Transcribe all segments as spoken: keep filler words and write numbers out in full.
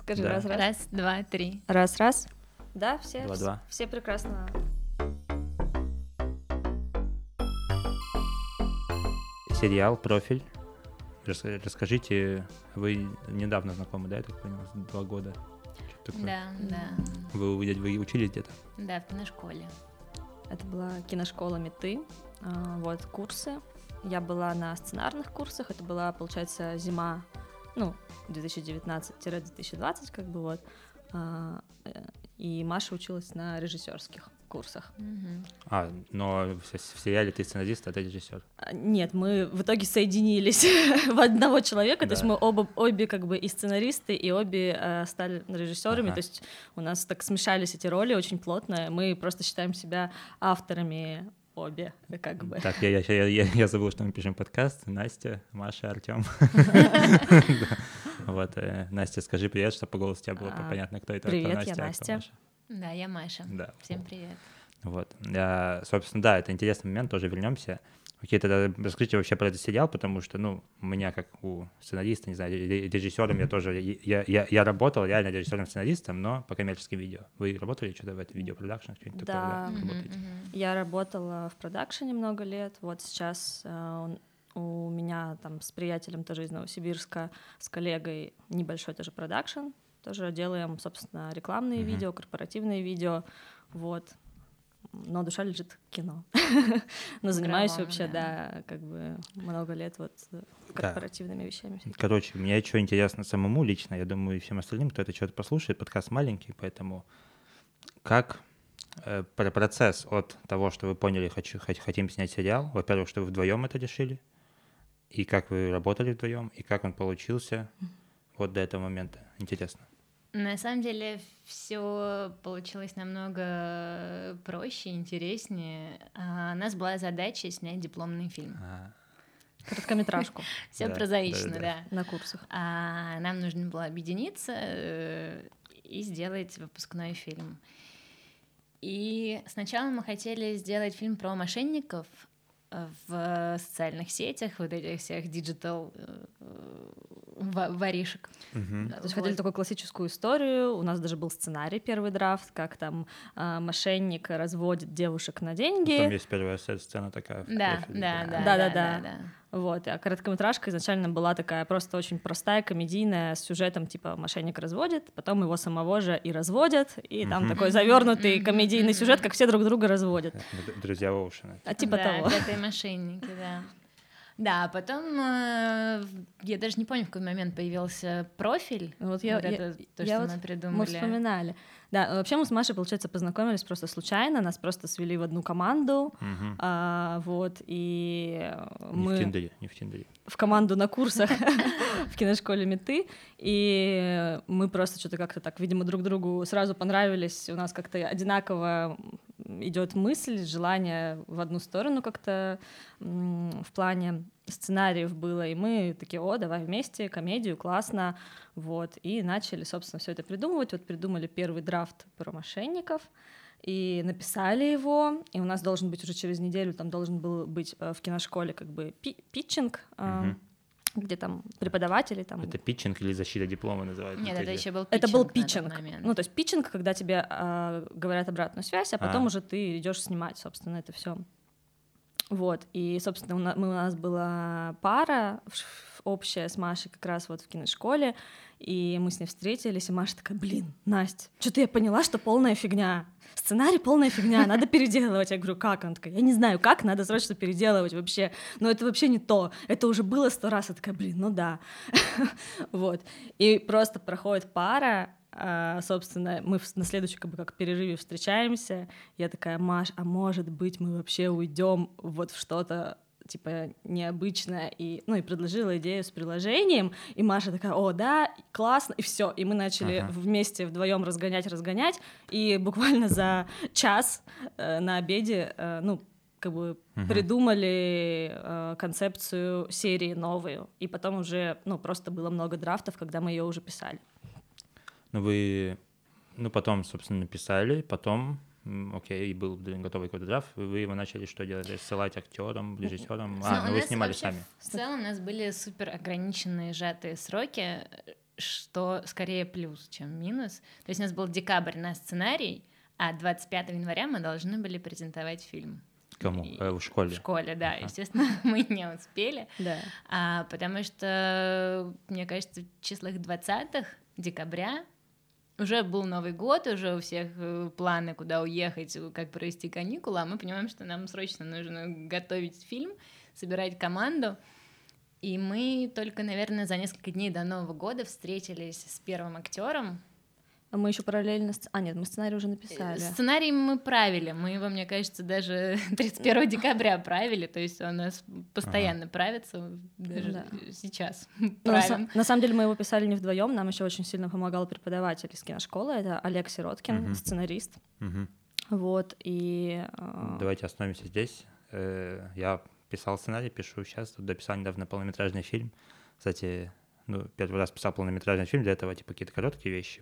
Скажи Да. раз-раз. Раз, два, три. Раз-раз. Да, все, Два-два. все прекрасно. Сериал «Профиль». Рас- Расскажите, вы недавно знакомы, да, я так понял, два года? Что такое? Да, да. Вы, вы, вы учились где-то? Да, в киношколе. Это была киношкола Меты, а, вот, курсы. Я была на сценарных курсах, это была, получается, зима, ну, две тысячи девятнадцать - две тысячи двадцать, как бы вот. А, э, И Маша училась на режиссерских курсах. Мгм. А, но в, с- в сериале ты сценарист, а ты режиссер. А, Нет, мы в итоге соединились в одного человека, то есть Да. мы оба, обе как бы и сценаристы, и обе э, стали режиссерами, Ага. то есть у нас так смешались эти роли очень плотно, мы просто считаем себя авторами обе, как бы. Так, я, я, я, я, я забыл, что мы пишем подкаст. Настя, Маша, Артем. Вот, э, Настя, скажи привет, чтобы по голосу у тебя было А, понятно, кто это. привет, кто я Настя, а кто Настя. Маша. Да, я Маша. Да. Всем привет. Вот. Я, собственно, да, это интересный момент, тоже вернемся. Окей, тогда расскажите вообще про этот сериал, потому что, ну, у меня, как у сценариста, не знаю, ре- режиссером я тоже, я, я, я работал реально режиссером-сценаристом, но по коммерческим видео. Вы работали что-то в этом видеопродакшн, что-нибудь такое, да? Да. Мгм, Работаете? мгм. Я работала в продакшене много лет, вот сейчас э, он- у меня там с приятелем тоже из Новосибирска, с коллегой небольшой тоже продакшн, тоже делаем, собственно, рекламные Мгм. видео, корпоративные видео, вот. Но душа лежит в кино. Но занимаюсь Игровом, вообще, да. да, как бы много лет вот э, Да. корпоративными вещами. Короче, мне что интересно самому лично, я думаю, и всем остальным, кто это что-то послушает, подкаст маленький, поэтому как э, про процесс от того, что вы поняли, хочу, хот- хотим снять сериал, во-первых, что вы вдвоем это решили, и как вы работали вдвоем, и как он получился вот до этого момента. Интересно. На самом деле все получилось намного проще, интереснее. А, У нас была задача снять дипломный фильм. А, Короткометражку Все Да, прозаично, да-да-да. да. на курсах. А нам нужно было объединиться э, и сделать выпускной фильм. И сначала мы хотели сделать фильм про мошенников э, в социальных сетях, вот этих всех диджитал э, ва- воришек. мгм. Да, то есть Вот. хотели такую классическую историю. У нас даже был сценарий, первый драфт, как там а, мошенник разводит девушек на деньги. Там есть первая сцена такая. в Да, профиле, да, да, Да, да, да, да, да. да. Вот, а короткометражка изначально была такая просто очень простая, комедийная, с сюжетом типа мошенник разводит, потом его самого же и разводят, и там Мгм. такой завернутый Мгм, комедийный мгм, сюжет, мгм. как все друг друга разводят. Д- Друзья Оушена. А типа Да, того. это и мошенники, да. Да, а потом э, я даже не помню, в какой момент появился профиль. Вот я- вот я- это то, я что вот- мы придумали. Мы вспоминали. Да, вообще мы с Машей, получается, познакомились просто случайно, нас просто свели в одну команду, Мгм. а, вот, и Не в мы... Тиндере, не в Тиндере. в команду на курсах в киношколе Меты, и мы просто что-то как-то так, видимо, друг другу сразу понравились, у нас как-то одинаково идет мысль, желание в одну сторону как-то м, в плане сценариев было, и мы такие, о, давай вместе, комедию, классно, вот, и начали, собственно, все это придумывать, вот придумали первый драфт про мошенников, и написали его, и у нас должен быть уже через неделю, там должен был быть э, в киношколе как бы пи- питчинг, э, Мгм. где там преподаватели там... Это питчинг или защита диплома называют? Нет, Вот это эти. еще был питчинг. Это был на тот питчинг. момент. Ну, то есть питчинг, когда тебе э, говорят обратную связь, а потом А. уже ты идешь снимать, собственно, это все. Вот, и, собственно, у нас, мы, у нас была пара в- в- общая с Машей как раз вот в киношколе, и мы с ней встретились, и Маша такая, блин, Настя, что-то я поняла, что полная фигня, сценарий полная фигня, надо переделывать. Я говорю, как? Она такая, я не знаю, как, надо срочно переделывать вообще, но это вообще не то, это уже было сто раз. Я такая, блин, ну да. Вот, и просто проходит пара, а, собственно, мы в- на следующий как бы как перерыве встречаемся. Я такая, Маш, а может быть мы вообще уйдем вот в что-то типа необычное, и, ну, и предложила идею с приложением, и Маша такая, о, да, классно, и все, и мы начали Ага. вместе вдвоем разгонять, разгонять, и буквально за час э, на обеде, э, ну, как бы Мгм. придумали э, концепцию серии новую, и потом уже, ну, просто было много драфтов, когда мы ее уже писали. Ну, вы, ну, потом, собственно, написали, потом, м, окей, был блин, готовый какой-то драфт, вы вы его начали что делать? Ссылать актерам, режиссерам? Ну, А, у ну вы нас снимали вообще сами. В целом у нас были супер ограниченные сжатые сроки. что скорее плюс, чем минус. То есть у нас был декабрь на сценарий, а двадцать пятого января мы должны были презентовать фильм. Кому? И... Э, в школе? В школе, да. Ага. Естественно, мы не успели. Да. А, потому что, мне кажется, в числах двадцатых декабря уже был Новый год, уже у всех планы, куда уехать, как провести каникулы, а мы понимаем, что нам срочно нужно готовить фильм, собирать команду. И мы только, наверное, за несколько дней до Нового года встретились с первым актером. А мы еще параллельно... Сц... А, нет, мы сценарий уже написали. Сценарий мы правили. Мы его, мне кажется, даже тридцать первого декабря правили. То есть он у нас постоянно ага. правится, даже да. сейчас. На, на самом деле мы его писали не вдвоем. Нам еще очень сильно помогал преподаватель из киношколы. Это Олег Сироткин, угу. сценарист. Угу. Вот, и... Давайте остановимся здесь. Я писал сценарий, пишу сейчас. Тут дописал недавно полнометражный фильм. Кстати, ну, первый раз писал полнометражный фильм. Для этого типа какие-то короткие вещи.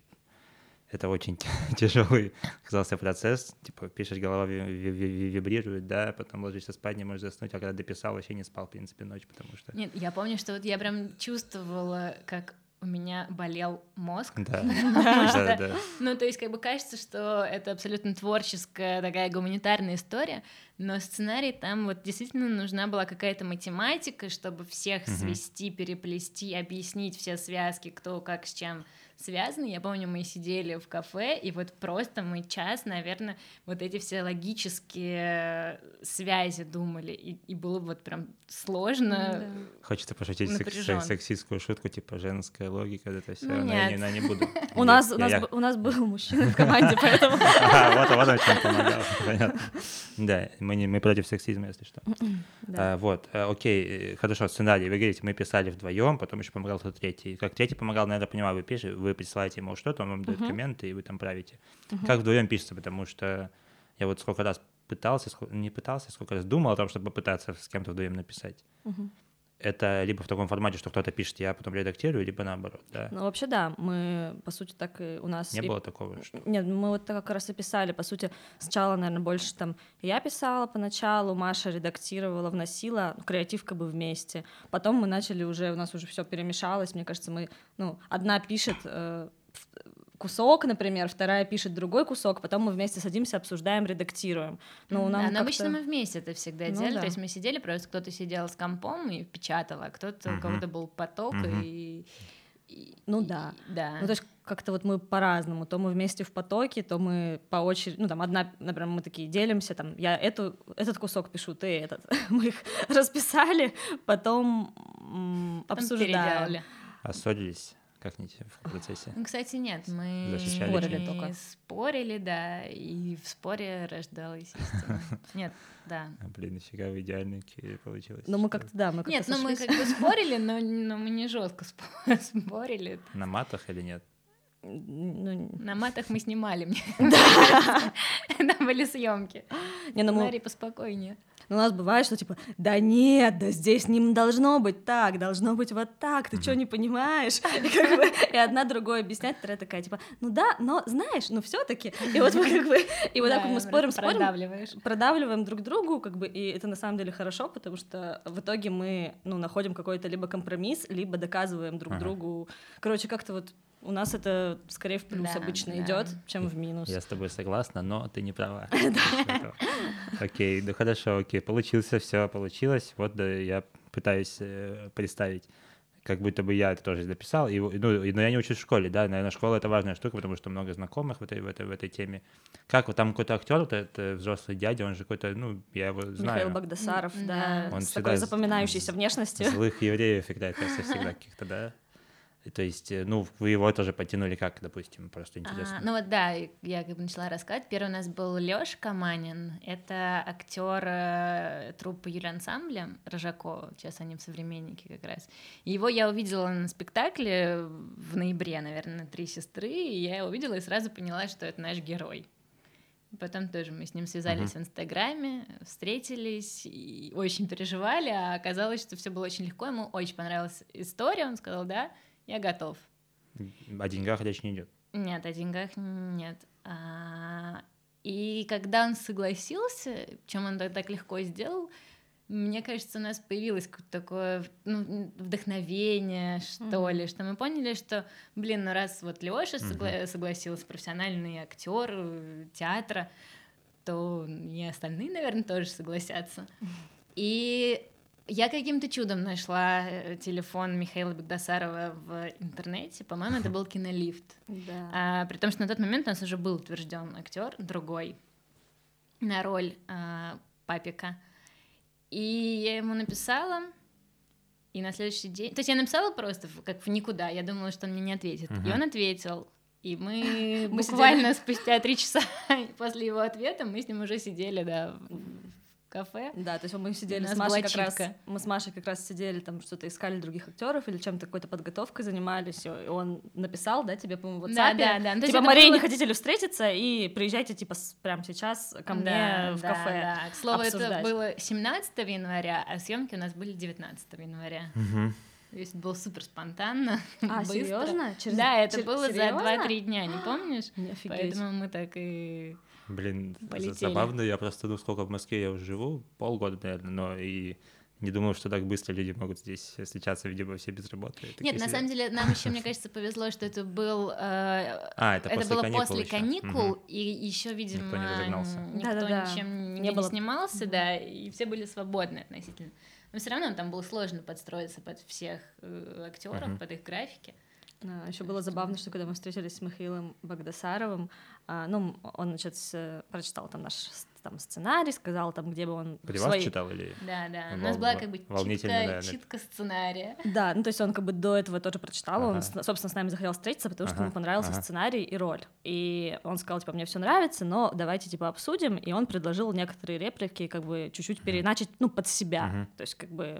Это очень тяжелый оказался процесс. Типа пишешь, голова вибрирует, да, потом ложишься спать, не можешь заснуть, а когда дописал, вообще не спал, в принципе, ночь, потому что... Нет, я помню, что вот я прям чувствовала, как у меня болел мозг. Да, да, да. Ну, то есть как бы кажется, что это абсолютно творческая такая гуманитарная история, но сценарий там вот действительно нужна была какая-то математика, чтобы всех свести, переплести, объяснить все связки, кто как с чем связаны. Я помню, мы сидели в кафе, и вот просто мы час, наверное, вот эти все логические связи думали, и, и было вот прям сложно. Да. Хочется пошутить секс- сексистскую шутку, типа женская логика, это все, ну, но я не, но не буду. У нас у нас был мужчина в команде, поэтому... Вот он чем помогал, понятно. Да, мы против сексизма, если что. Вот, окей, хорошо, сценарий, вы говорите, мы писали вдвоем, потом еще помогал кто-то третий. Как третий помогал, наверное, понимаю, вы пишете, вы присылаете ему что-то, он вам дает uh-huh. комменты, и вы там правите. Uh-huh. Как вдвоем пишется, потому что я вот сколько раз пытался, не пытался, сколько раз думал о том, чтобы попытаться с кем-то вдвоем написать. Uh-huh. Это либо в таком формате, что кто-то пишет, я потом редактирую, либо наоборот, да. Ну, вообще, да, мы, по сути, так и у нас... Не и... было такого, что... Нет, мы вот так как раз и писали, по сути, сначала, наверное, больше там я писала поначалу, Маша редактировала, вносила, креатив как бы вместе. Потом мы начали уже, у нас уже все перемешалось, мне кажется, мы, ну, одна пишет... Э, кусок, например, вторая пишет другой кусок, потом мы вместе садимся, обсуждаем, редактируем. Но, нам да, но обычно мы вместе это всегда ну, делали, да. то есть мы сидели, просто кто-то сидел с компом и печатал, а кто-то, uh-huh. у кого-то был поток uh-huh. и... и... Ну да. И, да. Ну то есть как-то вот мы по-разному, то мы вместе в потоке, то мы по очереди, ну там одна, например, мы такие делимся, там я эту, этот кусок пишу, ты этот. Мы их расписали, потом, потом обсуждаем. Переделали. А ссорились? Как-нибудь в процессе? Ну, кстати, нет, мы Защищали спорили чем? только. Спорили, да, и в споре рождалась истина. Нет, да. А, блин, нифига вы идеальные получилось. Ну, мы как-то, да, мы как-то Нет, ну мы как бы спорили, но, но мы не жестко спорили. На матах или нет? Ну, на матах мы снимали, мне кажется. Там были съемки. Сценарий поспокойнее. Но у нас бывает, что типа, да нет, да здесь не должно быть так, должно быть вот так, ты mm-hmm. что, не понимаешь? И, как бы, и одна другой объясняет, вторая такая, типа, ну да, но знаешь, ну все-таки. И вот мы как бы, и вот так вот мы спорим, спорим, продавливаем друг другу, как бы, и это на самом деле хорошо, потому что в итоге мы, ну, находим какой-то либо компромисс, либо доказываем друг ага. другу. Короче, как-то вот у нас это скорее в плюс да, обычно да. идет, чем в минус. Я с тобой согласна, но ты не права. Окей, ну хорошо, окей, получился, все получилось. Вот да, я пытаюсь представить, как будто бы я это тоже написал. И, ну, но я не учусь в школе, да, наверное, школа — это важная штука, потому что много знакомых в этой, в этой, в этой теме. Как вот там какой-то актер, вот это взрослый дядя, он же какой-то, ну, я его знаю. Михаил Багдасаров, mm-hmm. да, он с такой запоминающейся внешностью. Злых евреев играет, кажется, всегда каких-то, да. То есть, ну, вы его тоже подтянули как, допустим, просто интересно. А, ну вот да, я как бы начала рассказывать. Первый у нас был Лёша Каманин, это актер э, труппы Юлиансамбля Рожакова, сейчас они в «Современнике» как раз. Его я увидела на спектакле в ноябре, наверное, «Три сестры», и я его увидела и сразу поняла, что это наш герой. Потом тоже мы с ним связались uh-huh. в Инстаграме, встретились и очень переживали, а оказалось, что все было очень легко, ему очень понравилась история, он сказал, да, я готов. О деньгах речь не идет? Нет, о деньгах нет. А, и когда он согласился, чем он так легко сделал, мне кажется, у нас появилось какое-то такое ну, вдохновение, что mm-hmm. ли, что мы поняли, что, блин, ну раз вот Лёша mm-hmm. согла- согласился, профессиональный актер театра, то и остальные, наверное, тоже согласятся. И я каким-то чудом нашла телефон Михаила Багдасарова в интернете, по-моему, это был Кинолифт. Да. А, при том, что на тот момент у нас уже был утвержден актер другой на роль а, Папика. И я ему написала, и на следующий день... То есть я написала просто как в никуда, я думала, что он мне не ответит. Uh-huh. И он ответил, и мы, мы буквально сидели... спустя три часа после его ответа мы с ним уже сидели, да, в кафе. Да, то есть мы сидели с Машей как раз... Мы с Машей как раз сидели, там что-то искали других актеров или чем-то какой-то подготовкой занимались, и он написал, да, тебе, по-моему, в WhatsApp. Да, да, да. Ну, типа, Мария, было... не хотите ли встретиться, и приезжайте, типа, прямо сейчас ко мне да, в да, кафе да. К слову, обсуждать. Это было семнадцатого января, а съемки у нас были девятнадцатого января. Угу. То есть было супер спонтанно, а, быстро. Серьезно? Через... Да, это Чер... было серьезно? за два-три дня, не помнишь? Офигеть. Поэтому мы так и Блин, полетели. Забавно, я просто, ну, сколько в Москве я уже живу, полгода, наверное, но и не думал, что так быстро люди могут здесь встречаться, видимо, все без работы. Нет, на самом деле, нам еще, мне кажется, повезло, что это был... Э, а, это, это после было каникул после еще. каникул, Угу. и еще, видимо, никто не разогнался. Никто Да-да-да. ничем не, не, было... не снимался, да, и все были свободны относительно. Но все равно там было сложно подстроиться под всех э, актеров, угу. под их графики. А, еще было забавно, что когда мы встретились с Михаилом Багдасаровым, а, ну, он, значит, с, прочитал там наш там, сценарий, сказал там, где бы он... При свои... вас читал или... Да, да, Вол... у нас была как бы читка, да, читка сценария. Да, ну, то есть он как бы до этого тоже прочитал, ага. он, собственно, с нами захотел встретиться, потому что ага. ему понравился ага. сценарий и роль. И он сказал, типа, мне все нравится, но давайте, типа, обсудим, и он предложил некоторые реплики как бы чуть-чуть ага. переначить, ну, под себя, ага. то есть как бы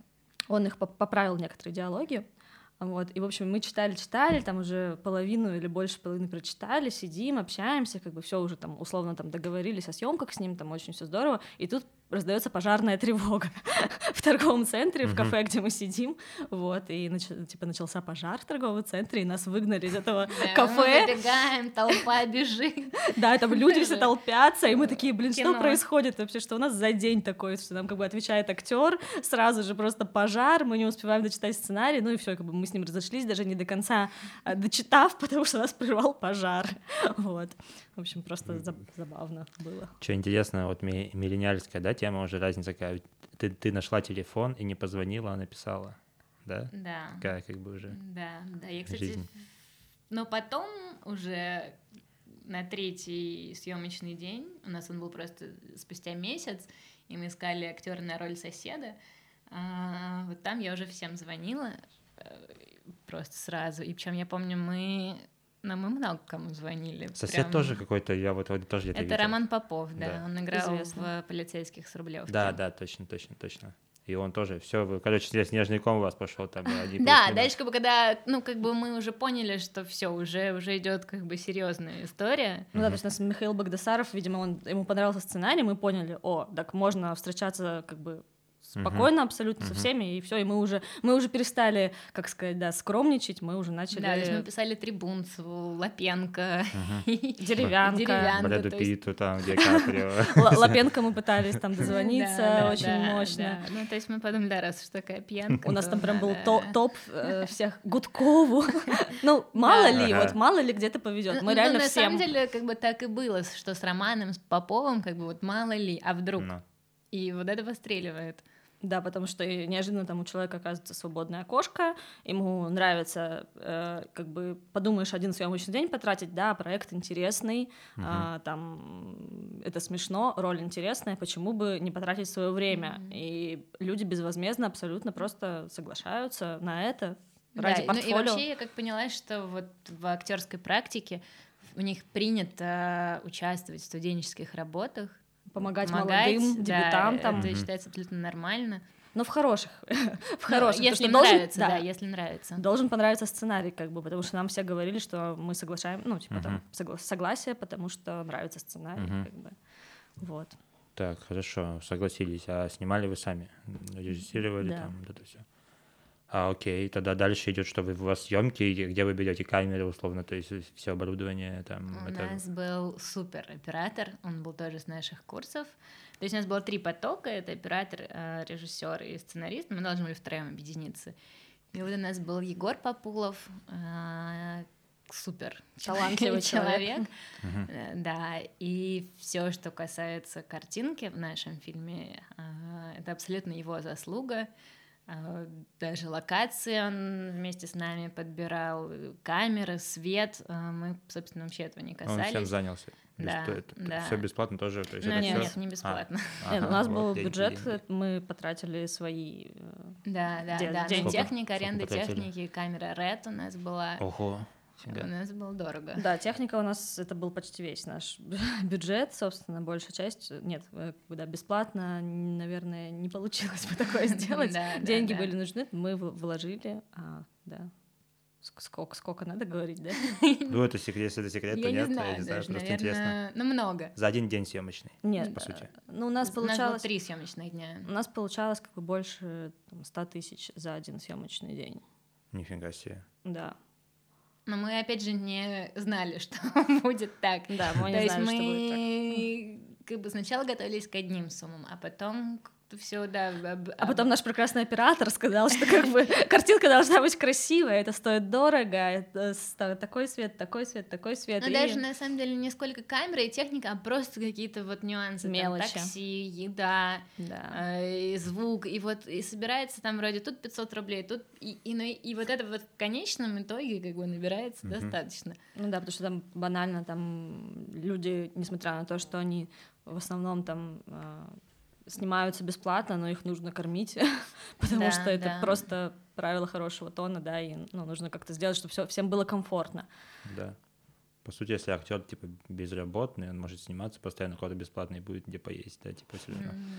он их поправил, некоторые диалоги. Вот, и, в общем, мы читали-читали, там уже половину или больше половины прочитали, сидим, общаемся, как бы все уже там условно там договорились о съемках с ним, там очень все здорово, и тут раздается пожарная тревога в торговом центре, в кафе, где мы сидим, вот, и нач... типа начался пожар в торговом центре, и нас выгнали из этого да, кафе. Мы выбегаем, толпа бежит. Да, там люди все толпятся, и мы такие, блин, что происходит вообще, что у нас за день такой, что нам как бы отвечает актер, сразу же просто пожар, мы не успеваем дочитать сценарий, ну и все, как бы мы с ним разошлись, даже не до конца дочитав, потому что нас прервал пожар, вот. В общем, просто забавно было. Что интересно, вот миллениальская, да, тема уже разница какая. Ты, ты нашла телефон и не позвонила, а написала, да? Да. Такая как бы уже Да, да. Я, кстати, жизнь. Но потом уже на третий съемочный день, у нас он был просто спустя месяц, и мы искали актера на роль соседа, а, вот там я уже всем звонила просто сразу, и причем я помню, мы... Но мы много кому звонили. Сосед прям... тоже какой-то, я вот тоже где-то Это видел. Роман Попов, да, да. он играл Известно. в «Полицейских с Рублевки». Да, да, точно, точно, точно. И он тоже, все, короче, снежный ком у вас пошел там. Да, дальше как бы когда, ну как бы мы уже поняли, что все, уже уже идет как бы серьезная история. Ну да, то есть у нас Михаил Багдасаров, видимо, он ему понравился сценарий, мы поняли, о, так можно встречаться как бы спокойно uh-huh. абсолютно uh-huh. со всеми, и все, и мы уже, мы уже перестали, как сказать, да, скромничать, мы уже начали... Да, то есть мы писали Трибунцеву, Лапенко, uh-huh. Деревянко. Деревянко. Брэду Питту, там, Ди Каприо. Лапенко мы пытались там дозвониться очень мощно. Ну, то есть мы подумали, да, раз уж такая пьянка. У нас там прям был топ всех, Гудкову. Ну, мало ли, вот мало ли где-то повезет. Мы реально всем... На самом деле, как бы так и было, что с Романом, с Поповым, как бы вот мало ли, а вдруг? И вот это выстреливает. Да, потому что неожиданно там у человека оказывается свободное окошко, ему нравится, э, как бы, подумаешь, один съемочный день потратить, да, проект интересный, uh-huh. э, там, это смешно, роль интересная, почему бы не потратить свое время? Uh-huh. И люди безвозмездно абсолютно просто соглашаются на это ради да, портфолио. Ну и вообще я как поняла, что вот в актерской практике у них принято участвовать в студенческих работах, Помогать, помогать молодым, да, дебютантам. Это считается абсолютно нормально. Но в хороших, в хороших. Ну, если должен, нравится, да, да, если нравится. Должен понравиться сценарий, как бы, потому что нам все говорили, что мы соглашаем, ну, типа, uh-huh. там, согла- согласие, потому что нравится сценарий, uh-huh. как бы, вот. Так, хорошо, согласились. А снимали вы сами? Режиссировали да. там, вот это все. А, окей, тогда дальше идет, что вы, у вас съемки, где вы берете камеры, условно, то есть все оборудование там. У это... нас был супер оператор, он был тоже с наших курсов. То есть у нас было три потока: это оператор, режиссер и сценарист. Мы должны были втроем объединиться. И вот у нас был Егор Популов, супер талантливый человек. человек. Да, и все, что касается картинки в нашем фильме, это абсолютно его заслуга. Даже локации он вместе с нами подбирал, камеры, свет. Мы, собственно, вообще этого не касались. Он всем занялся. Да, это, да. Все бесплатно тоже? То есть ну, это нет, всё... нет, не бесплатно. А, нет, ага, у нас вот, был деньги, бюджет, деньги. мы потратили свои... Да, да, де- да. деньги. Ну, техника, Сколько аренда потратили? техники, камера Red у нас была. Ого. У нас было дорого. Да, техника у нас, это был почти весь наш бюджет, собственно, большая часть. Нет, да, бесплатно, наверное, не получилось бы такое сделать. Деньги были нужны, мы вложили, да. Сколько, сколько надо говорить, да? Ну, это секрет, если это секрет, то я нет, не знаю, я не знаю, даже, просто наверное, интересно. Ну, много. За один день съемочный, нет, по сути. Ну, у нас получалось... У нас было три съемочных дня. У нас получалось как бы больше там, сто тысяч за один съемочный день. Нифига себе. Да. Но мы, опять же, не знали, что будет так. Да, мы не То знали, есть что мы будет так. как бы сначала готовились к одним суммам, а потом все, да. Об... А потом наш прекрасный оператор сказал, что как бы картинка должна быть красивая, это стоит дорого, это такой свет, такой свет, такой свет. Ну, и... даже на самом деле не сколько камера и техника, а просто какие-то вот нюансы. Мелочи. Там, такси, еда, да. э, и звук, и вот и собирается там вроде тут пятьсот рублей, тут и, и, ну, и вот это вот в конечном итоге как бы набирается mm-hmm. достаточно. Ну да, потому что там банально там люди, несмотря на то, что они в основном там э, снимаются бесплатно, но их нужно кормить, потому да, что это да. просто правило хорошего тона, да, и ну, нужно как-то сделать, чтобы всё, всем было комфортно. Да. По сути, если актер типа безработный, он может сниматься постоянно, куда-то бесплатно и будет где поесть, да, типа все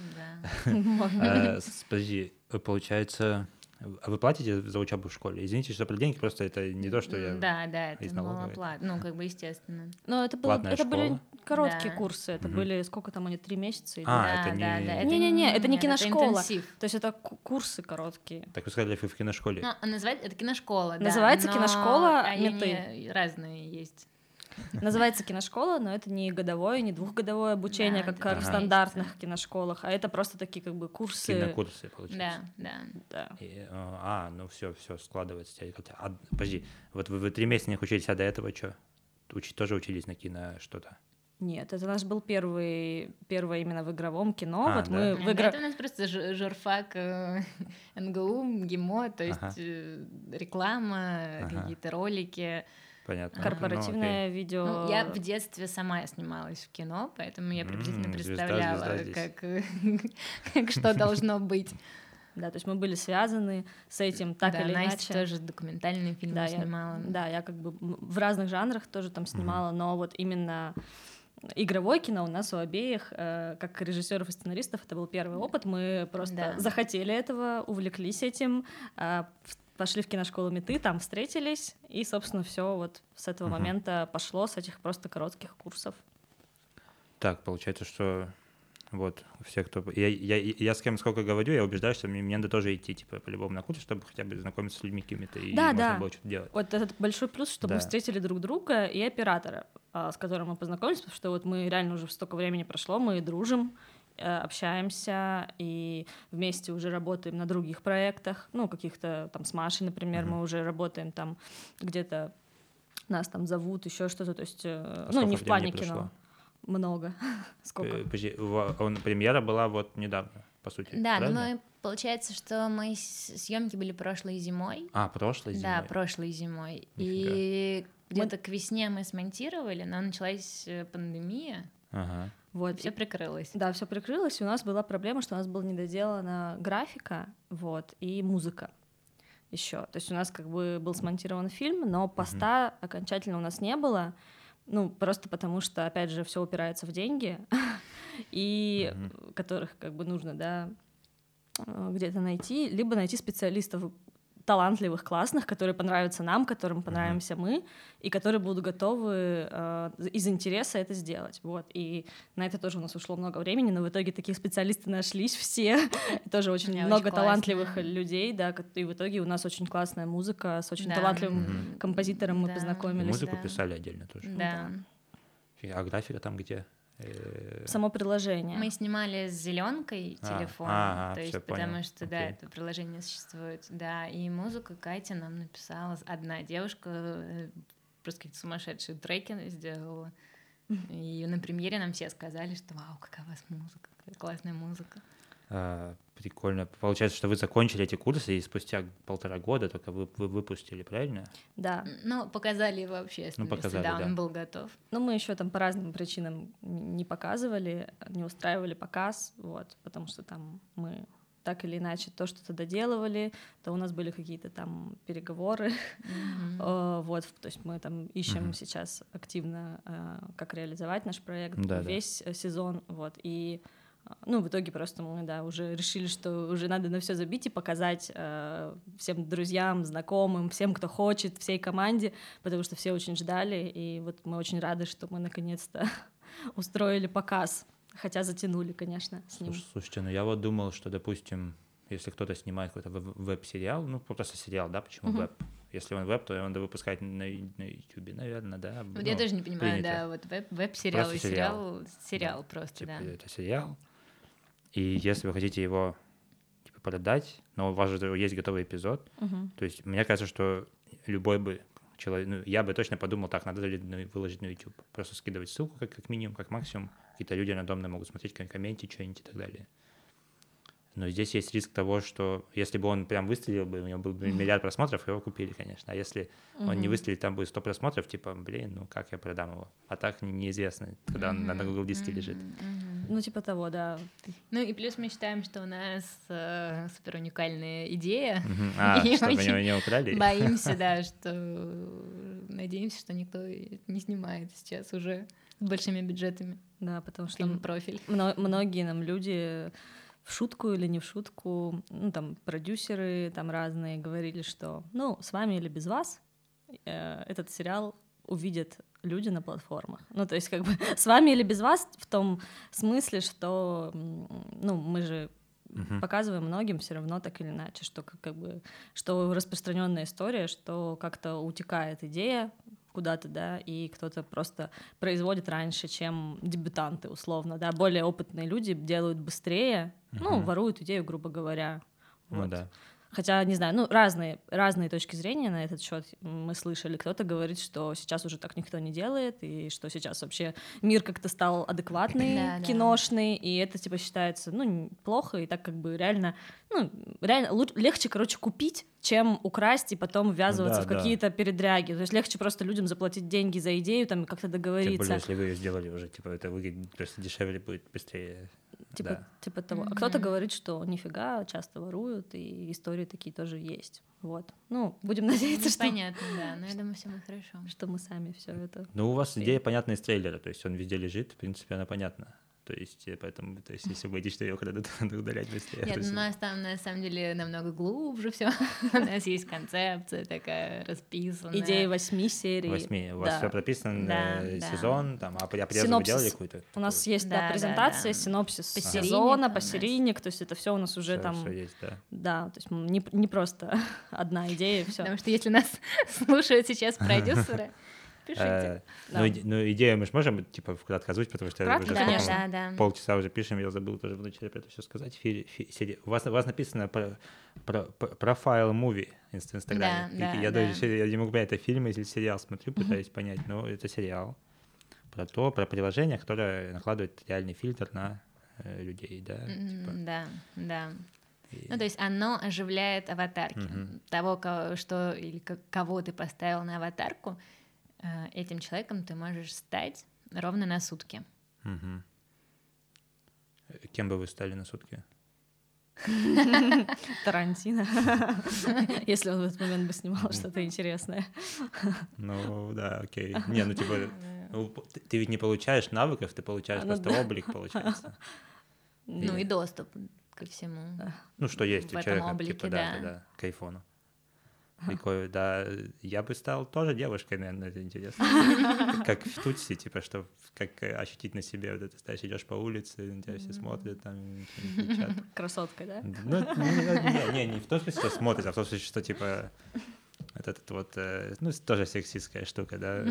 равно. Подожди, получается, а вы платите за учебу в школе? Извините, что про деньги, просто это не то, что я... Да, да, это было платно, ну, как бы, естественно. Но это, было, это были короткие да. курсы, это угу. были, сколько там они, три месяца? А, да, это не... Да, да, Не-не-не, это не нет, киношкола, это то есть это курсы короткие. Так вы сказали, вы в киношколе. Ну, а называется, это киношкола, да. Называется но киношкола они Меты. Разные есть. Называется киношкола, но это не годовое, не двухгодовое обучение, да, как, как ага. в стандартных есть. киношколах, а это просто такие как бы курсы. Кинокурсы, получается. Да, да. да. И, а, ну все, все складывается. А, подожди, вот вы, вы три месяца не учились, а до этого что? Уч, тоже учились на кино что-то? Нет, это наш был первый, первое именно в игровом кино. А, вот да? мы в игра... Это у нас просто журфак эн гэ у, ГИМО, то есть ага. реклама, ага. какие-то ролики. Понятно. Корпоративное ну, видео. Ну, я в детстве сама снималась в кино, поэтому я приблизительно mm, представляла, звезда, звезда как, как что должно быть. Да, то есть мы были связаны с этим так да, или Настя иначе. тоже документальные фильмы да, снимала. Я, да, я как бы в разных жанрах тоже там снимала, mm-hmm. но вот именно игровое кино у нас у обеих, э, как режиссеров и сценаристов, это был первый опыт. Мы просто да. захотели этого, увлеклись этим, э, пошли в киношколу Меты, там встретились, и, собственно, все вот с этого uh-huh. момента пошло, с этих просто коротких курсов. Так, получается, что вот все, кто... Я, я, я с кем сколько говорю, я убеждаю, что мне, мне надо тоже идти, типа, по-любому на курсы, чтобы хотя бы знакомиться с людьми какими-то, и да, можно да. было что-то делать. Вот этот большой плюс, что да. мы встретили друг друга и оператора, с которым мы познакомились, потому что вот мы реально уже столько времени прошло, мы дружим, общаемся и вместе уже работаем на других проектах, ну, каких-то там с Машей, например, mm-hmm. мы уже работаем там где-то, нас там зовут, еще что-то, то есть, а ну, не в плане кино. Много. Сколько? Подожди, он, премьера была вот недавно, по сути. Да, но мы, получается, что мои съемки были прошлой зимой. А, прошлой зимой? Да, прошлой зимой. Нифига. И где-то мы... к весне мы смонтировали, но началась пандемия. Ага. Вот. Все прикрылось. Да, все прикрылось, и у нас была проблема, что у нас была недоделана графика, вот, и музыка еще. То есть у нас как бы был смонтирован фильм, но поста uh-huh. окончательно у нас не было, ну, просто потому что, опять же, все упирается в деньги, и uh-huh. которых как бы нужно, да, где-то найти, либо найти специалистов талантливых, классных, которые понравятся нам, которым понравимся uh-huh. мы, и которые будут готовы э, из интереса это сделать. Вот. И на это тоже у нас ушло много времени, но в итоге такие специалисты нашлись все. Тоже очень yeah, много очень талантливых классно. людей, да, и в итоге у нас очень классная музыка, с очень да. талантливым uh-huh. композитором мы да. познакомились. И музыку да. писали отдельно тоже. Да. А графика там где? Само приложение. Мы снимали с зеленкой телефон, а, а, то есть потому понял. что Окей. да, это приложение существует, да, и музыку Катя нам написала, одна девушка просто какие-то сумасшедшие треки сделала, и на премьере нам все сказали, что вау, какая у вас музыка, какая классная музыка. А, прикольно. Получается, что вы закончили эти курсы и спустя полтора года только вы, вы выпустили, правильно? Да. Ну, показали его общественности, ну, показали, да, он да. был готов. Ну, мы еще там по разным причинам не показывали, не устраивали показ, вот, потому что там мы так или иначе то что-то доделывали, то у нас были какие-то там переговоры, mm-hmm. вот, то есть мы там ищем mm-hmm. сейчас активно, как реализовать наш проект да, весь да. сезон, вот, и ну, в итоге просто мы, да, уже решили, что уже надо на все забить и показать э, всем друзьям, знакомым, всем, кто хочет, всей команде, потому что все очень ждали, и вот мы очень рады, что мы наконец-то устроили показ, хотя затянули, конечно, с ним. Слушайте, ну я вот думал, что, допустим, если кто-то снимает какой-то веб-сериал, ну, просто сериал, да, почему uh-huh. веб? Если он веб, то он надо выпускать на, на YouTube, наверное, да. Вот ну, я тоже не понимаю, принято. Да, вот веб, веб-сериал просто и сериал, сериал, сериал да. просто, типа, да. Это сериал. И если вы хотите его типа, продать, но у вас же есть готовый эпизод, uh-huh. то есть мне кажется, что любой бы человек, ну, я бы точно подумал, так, надо выложить на YouTube. Просто скидывать ссылку, как, как минимум, как максимум. Какие-то люди рандомные могут смотреть, комменты, что-нибудь и так далее. Но здесь есть риск того, что если бы он прям выстрелил бы, у него был бы миллиард просмотров, его купили, конечно. А если uh-huh. он не выстрелит, там будет сто просмотров, типа, блин, ну как я продам его? А так неизвестно, когда uh-huh. он на Google диске uh-huh. лежит. Uh-huh. Ну, типа того, да. Ну и плюс мы считаем, что у нас э, супер уникальная идея. Uh-huh. А, и чтобы его не украли? Боимся, да, что надеемся, что никто не снимает сейчас уже с большими бюджетами. Да, потому что фильм профиль. Многие нам люди... в шутку или не в шутку, ну, там, продюсеры там разные говорили, что, ну, с вами или без вас э, этот сериал увидят люди на платформах. Ну, то есть, как бы, с вами или без вас в том смысле, что, ну, мы же uh-huh. показываем многим все равно так или иначе, что, как, как бы, что распространенная история, что как-то утекает идея куда-то, да, и кто-то просто производит раньше, чем дебютанты, условно, да, более опытные люди делают быстрее, uh-huh. ну, воруют идею, грубо говоря. Вот. Ну да. Хотя, не знаю, ну, разные, разные точки зрения на этот счет мы слышали. Кто-то говорит, что сейчас уже так никто не делает, и что сейчас вообще мир как-то стал адекватный, да, киношный, да. И это, типа, считается, ну, плохо, и так как бы реально, ну, реально лучше, легче, короче, купить, чем украсть и потом ввязываться ну, да, в какие-то да. передряги. То есть легче просто людям заплатить деньги за идею, там, как-то договориться. Тем более, если вы ее сделали уже, типа, это выглядит просто дешевле будет, быстрее. Типа, да. типа того. Mm-hmm. А кто-то говорит, что нифига, часто воруют, и истории такие тоже есть. Вот. Ну, будем надеяться, ну, что... Понятно, да, но я думаю, все будет хорошо. Что мы сами все это... Ну, у вас идея понятна из трейлера, то есть он везде лежит, в принципе, она понятна. То есть, поэтому, то есть, если вы видите, что ее крадут, надо удалять быстрее. Нет, у нас там, на самом деле, намного глубже все. У нас есть концепция такая расписанная. Идеи восьми серий. Восьми. У вас все прописано, сезон, там, а прежде вы делали какую-то? У нас есть, да, презентация, синопсис сезона, посерийник, то есть это все у нас уже там... Все есть, да. Да, то есть не просто одна идея, все. Потому что если нас слушают сейчас продюсеры, пишите. Ну, ну, идею мы же можем, типа, вкратко озвучить, потому что Кратко, уже да, да, да. полчаса уже пишем, я забыл тоже вначале про это все сказать. Фи, фи, фи, у, вас, у вас написано про, про, про, профайл муви в Инстаграме. Да, я, да, даже, да. я не могу понять, это фильм или сериал, смотрю, пытаюсь понять, но это сериал. Про то, про приложение, которое накладывает реальный фильтр на э, людей, да? Типа. Да, да. И... Ну, то есть оно оживляет аватарки. Uh-huh. Того, кого, что, или кого ты поставил на аватарку, этим человеком ты можешь стать ровно на сутки. Угу. Кем бы вы стали на сутки? Тарантино. Если он в этот момент бы снимал что-то интересное. Ну, да, окей. Не, ну, типа, ты ведь не получаешь навыков, ты получаешь просто облик, получается. Ну, и доступ ко всему. Ну, что есть у человека, типа, да, да, к айфону. Прикольно, да. Я бы стал тоже девушкой, наверное, это интересно. Как в Тутси, типа, что как ощутить на себе вот это, знаешь, идешь по улице, на тебя все смотрят, там, кричат. Красоткой, да? Ну, не, не, не в том смысле, что смотрят, а в том смысле, что, типа, вот этот вот, ну, тоже сексистская штука, да.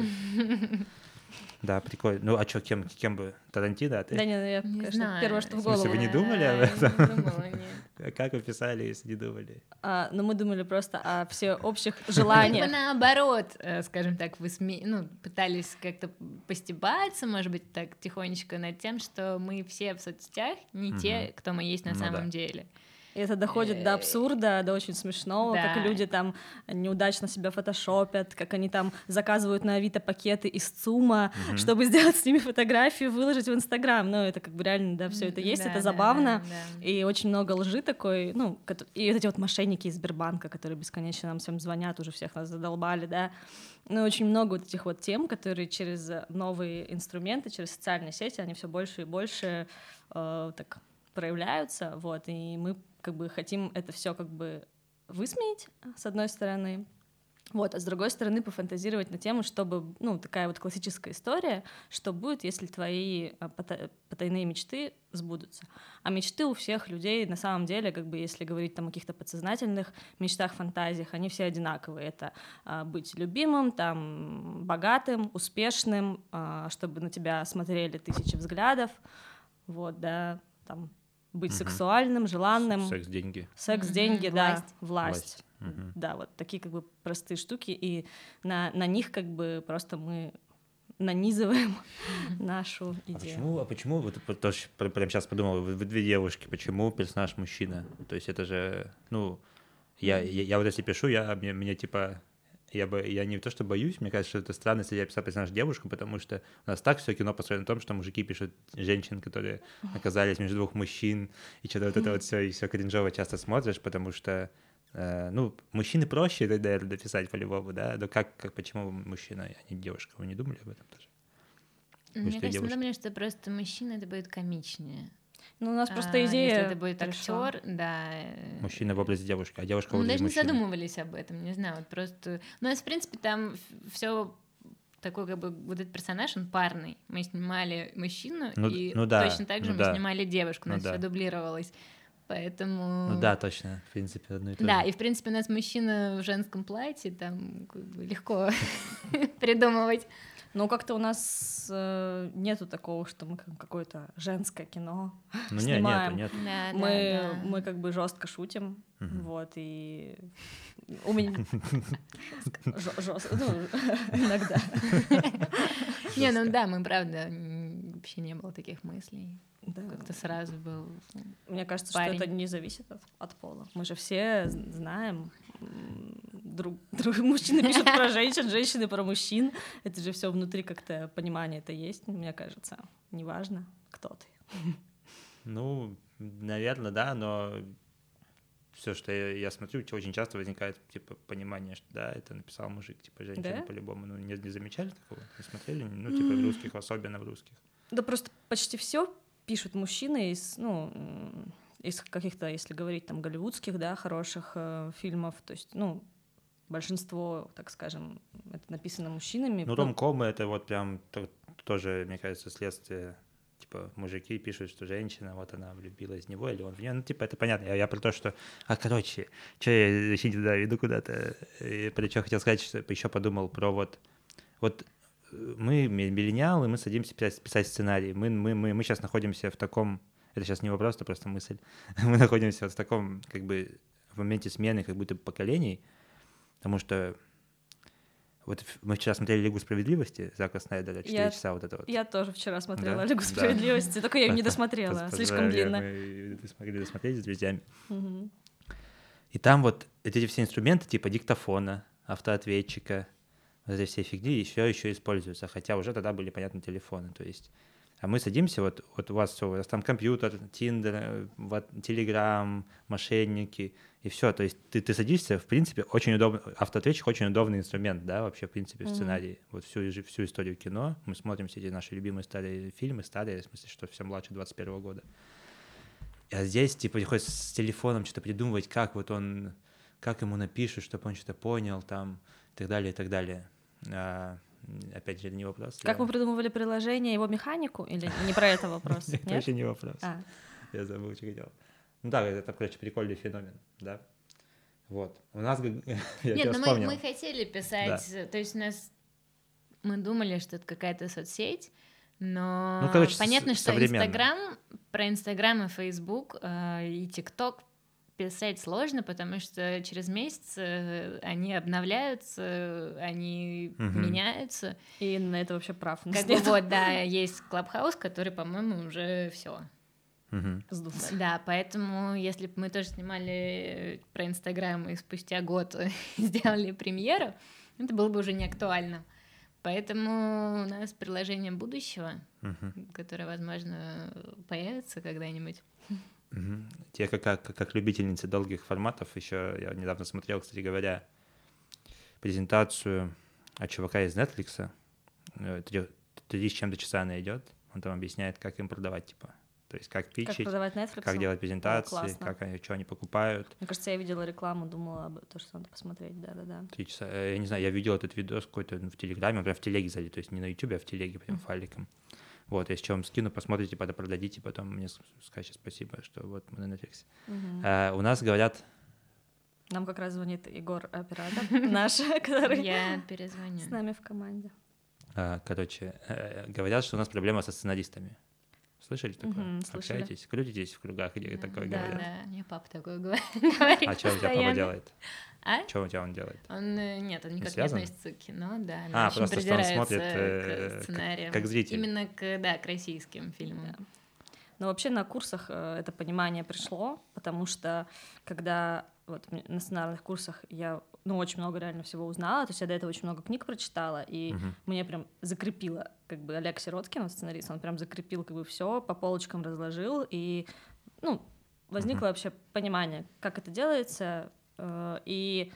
Да, прикольно. Ну, а что, кем, кем бы? Тарантино, а ты? Да нет, я, Не конечно, знаю. первое, что в В смысле, голову. вы не думали об Да, этом? не думала, нет. Как вы писали, если не думали? А, но мы думали просто о всеобщих Как бы желаниях. наоборот, э, скажем так, вы сме... ну, пытались как-то постебаться, может быть, так тихонечко над тем, что мы все в соцсетях не Мгм. те, кто мы есть на Ну самом да. деле. И это доходит до абсурда, до очень смешного, Да. как люди там неудачно себя фотошопят, как они там заказывают на Авито пакеты из ЦУМа, Мгм. чтобы сделать с ними фотографию, выложить в Инстаграм. Ну, это как бы реально, да, все это есть, Да, это да, забавно. да, да. И очень много лжи такой, ну, кото- и вот эти вот мошенники из Сбербанка, которые бесконечно нам всем звонят, уже всех нас задолбали, да. Ну, очень много вот этих вот тем, которые через новые инструменты, через социальные сети, они все больше и больше э, так проявляются, вот, и мы как бы хотим это все как бы высмеять, с одной стороны, вот, а с другой стороны пофантазировать на тему, чтобы, ну, такая вот классическая история, что будет, если твои а, пота- потайные мечты сбудутся. А мечты у всех людей, на самом деле, как бы, если говорить там о каких-то подсознательных мечтах, фантазиях, они все одинаковые. Это а, быть любимым, там, богатым, успешным, а, чтобы на тебя смотрели тысячи взглядов, вот, да, там, быть Мгм. сексуальным, желанным. Секс, деньги. Секс, Мгм. деньги, да, Власть. власть. Власть. Мгм. Да, вот такие как бы простые штуки, и на, на них как бы просто мы нанизываем нашу А идею. почему, а почему, вот п- тоже пр- прям сейчас подумал, вы, вы две девушки, почему персонаж мужчина? То есть это же, ну, я, я, я вот если пишу, я, мне, мне типа, я, бы, я не то что боюсь, мне кажется, что это странно, если я писал персонаж девушку, потому что у нас так все кино построено на том, что мужики пишут женщин, которые оказались между двух мужчин, и что-то вот это вот все, и все кринжово часто смотришь, потому что, э, ну, мужчины проще, наверное, написать по-любому, да, но как, как, почему мужчина, а не девушка, вы не думали об этом тоже? Мне Пусть и кажется, мы девушка. думали, что просто мужчина это будет комичнее. Ну, у нас А, просто идея Если это будет пришла. актер, да. э, Мужчина в образе девушки, а девушка в Мы образе даже не мужчины. задумывались об этом, не знаю, вот просто. Ну, у нас, в принципе, там все такой, как бы, вот этот персонаж, он парный. Мы снимали мужчину, Ну, и ну да, точно так же ну мы да. снимали девушку, у Ну нас да. все дублировалось. Поэтому. Ну да, точно, в принципе, одно и то же. Да, и в принципе у нас мужчина в женском платье, там как бы легко придумывать. Но как-то у нас э, нету такого, что мы как какое-то женское кино Ну не, снимаем. нету, нету. Да, Мы, да, да. мы как бы жестко шутим, Мгм. вот, и у меня жестко, ну, иногда. Не, ну да, мы правда м, вообще не было таких мыслей. Да. Как-то сразу был. Мне кажется, Парень. что это не зависит от, от пола. Мы же все з- знаем, м, друг, друг, мужчины пишут про женщин, женщины про мужчин. Это же все внутри как-то понимание это есть, мне кажется. Неважно, кто ты. Ну, наверное, да, но все, что я, я смотрю, очень часто возникает типа понимание, что да, это написал мужик, типа женщина Да? по-любому. Ну, не, не замечали такого? Не смотрели? Ну, типа в русских, особенно в русских. Да просто почти все пишут мужчины из, ну, м, из каких-то, если говорить там голливудских, да, хороших э, фильмов. То есть, ну, большинство, так скажем, это написано мужчинами. Ну, ромкомы — это вот прям то- тоже, мне кажется, следствие. Типа, мужики пишут, что женщина, вот она влюбилась в него, или он в нее. Ну, типа, это понятно. Я, я про то, что... А, короче, что я еще не туда иду куда-то. И про что хотел сказать, что еще подумал про вот... Вот э, мы, миллениалы, мы садимся писать, писать сценарий. Мы, мы, мы, мы сейчас находимся в таком... Это сейчас не вопрос, это просто мысль. Мы находимся вот в таком, как бы, в моменте смены как будто поколений, потому что вот ф- мы вчера смотрели «Лигу справедливости» Зака Снайдера, четыре Я- часа вот это вот. Я тоже вчера смотрела Да? «Лигу Да. справедливости», только я ее не Поз- досмотрела, поз- слишком поздравляю, длинно. Мы смогли досмотреть с друзьями. Мгм. И там вот эти все инструменты типа диктофона, автоответчика, вот этой всей фигни еще еще используются, хотя уже тогда были, понятно, телефоны. То есть, а мы садимся, вот, вот у вас все, у вас там компьютер, Тиндер, вот, Телеграм, мошенники, и все. То есть ты, ты садишься, в принципе, очень удобно, автоответчик очень удобный инструмент, да, вообще, в принципе, в Мгм. сценарии. Вот всю, жи- всю историю кино, мы смотрим все эти наши любимые старые фильмы, старые, в смысле, что все младше двадцать первого года. А здесь, типа, приходится с телефоном что-то придумывать, как вот он, как ему напишут, чтобы он что-то понял, там, и так далее, и так далее. А, опять же, не вопрос. Как я... вы придумывали приложение, его механику? Или не про это вопрос? Это вообще не вопрос. А. Я забыл, что хотел. Ну да, это, короче, прикольный феномен, да. Вот. У нас... Я Нет, ну мы, мы хотели писать, да. то есть у нас... Мы думали, что это какая-то соцсеть, но ну, короче, понятно, что современно. Инстаграм, про Инстаграм и Фейсбук э, и ТикТок писать сложно, потому что через месяц э, они обновляются, они угу. меняются. И на это вообще прав. Как бы вот, да, есть Клабхаус, который, по-моему, уже все. Угу. Сдулся. Да, поэтому если бы мы тоже снимали про Инстаграм и спустя год сделали премьеру, это было бы уже не актуально. Поэтому у нас приложение будущего, угу. которое, возможно, появится когда-нибудь. Угу. Те, как, как, как любительницы долгих форматов, еще я недавно смотрел, кстати говоря, презентацию от чувака из Netflix. Три, три с чем-то часа она идет. Он там объясняет, как им продавать, типа. То есть как питчить, как, продавать Netflix, как делать презентации, О, как они, что они покупают. Мне кажется, я видела рекламу, думала об том, что надо посмотреть, да-да-да. Три часа. Я не знаю, я видел этот видос какой-то в Телеграме, он прям в Телеге сзади, то есть не на Ютубе, а в Телеге прям mm-hmm. файликом. Вот, если что, вам скину, посмотрите, потом продадите, потом мне скажете спасибо, что вот мы на Netflix. Mm-hmm. А, у нас говорят... Нам как раз звонит Егор, оператор наш, который я перезвоню. С нами в команде. Короче, говорят, что у нас проблема со сценаристами. Слышали такое? Mm-hmm, Общаетесь, крутитесь в кругах, где да, такое да, говорят? Да, да, мне папа такое говорит. А что у тебя папа делает? А? Что у тебя он делает? Он, нет, он никак не, не относится к кино, да, он а, очень просто что он смотрит к сценариям. Как, как зритель. Именно к, да, к российским фильмам. Да. Но вообще на курсах это понимание пришло, потому что когда вот на сценарных курсах я ну, очень много реально всего узнала, то есть я до этого очень много книг прочитала, и uh-huh. мне прям закрепило, как бы Олег Сироткин, сценарист, он прям закрепил как бы все, по полочкам разложил, и ну, возникло uh-huh. вообще понимание, как это делается, и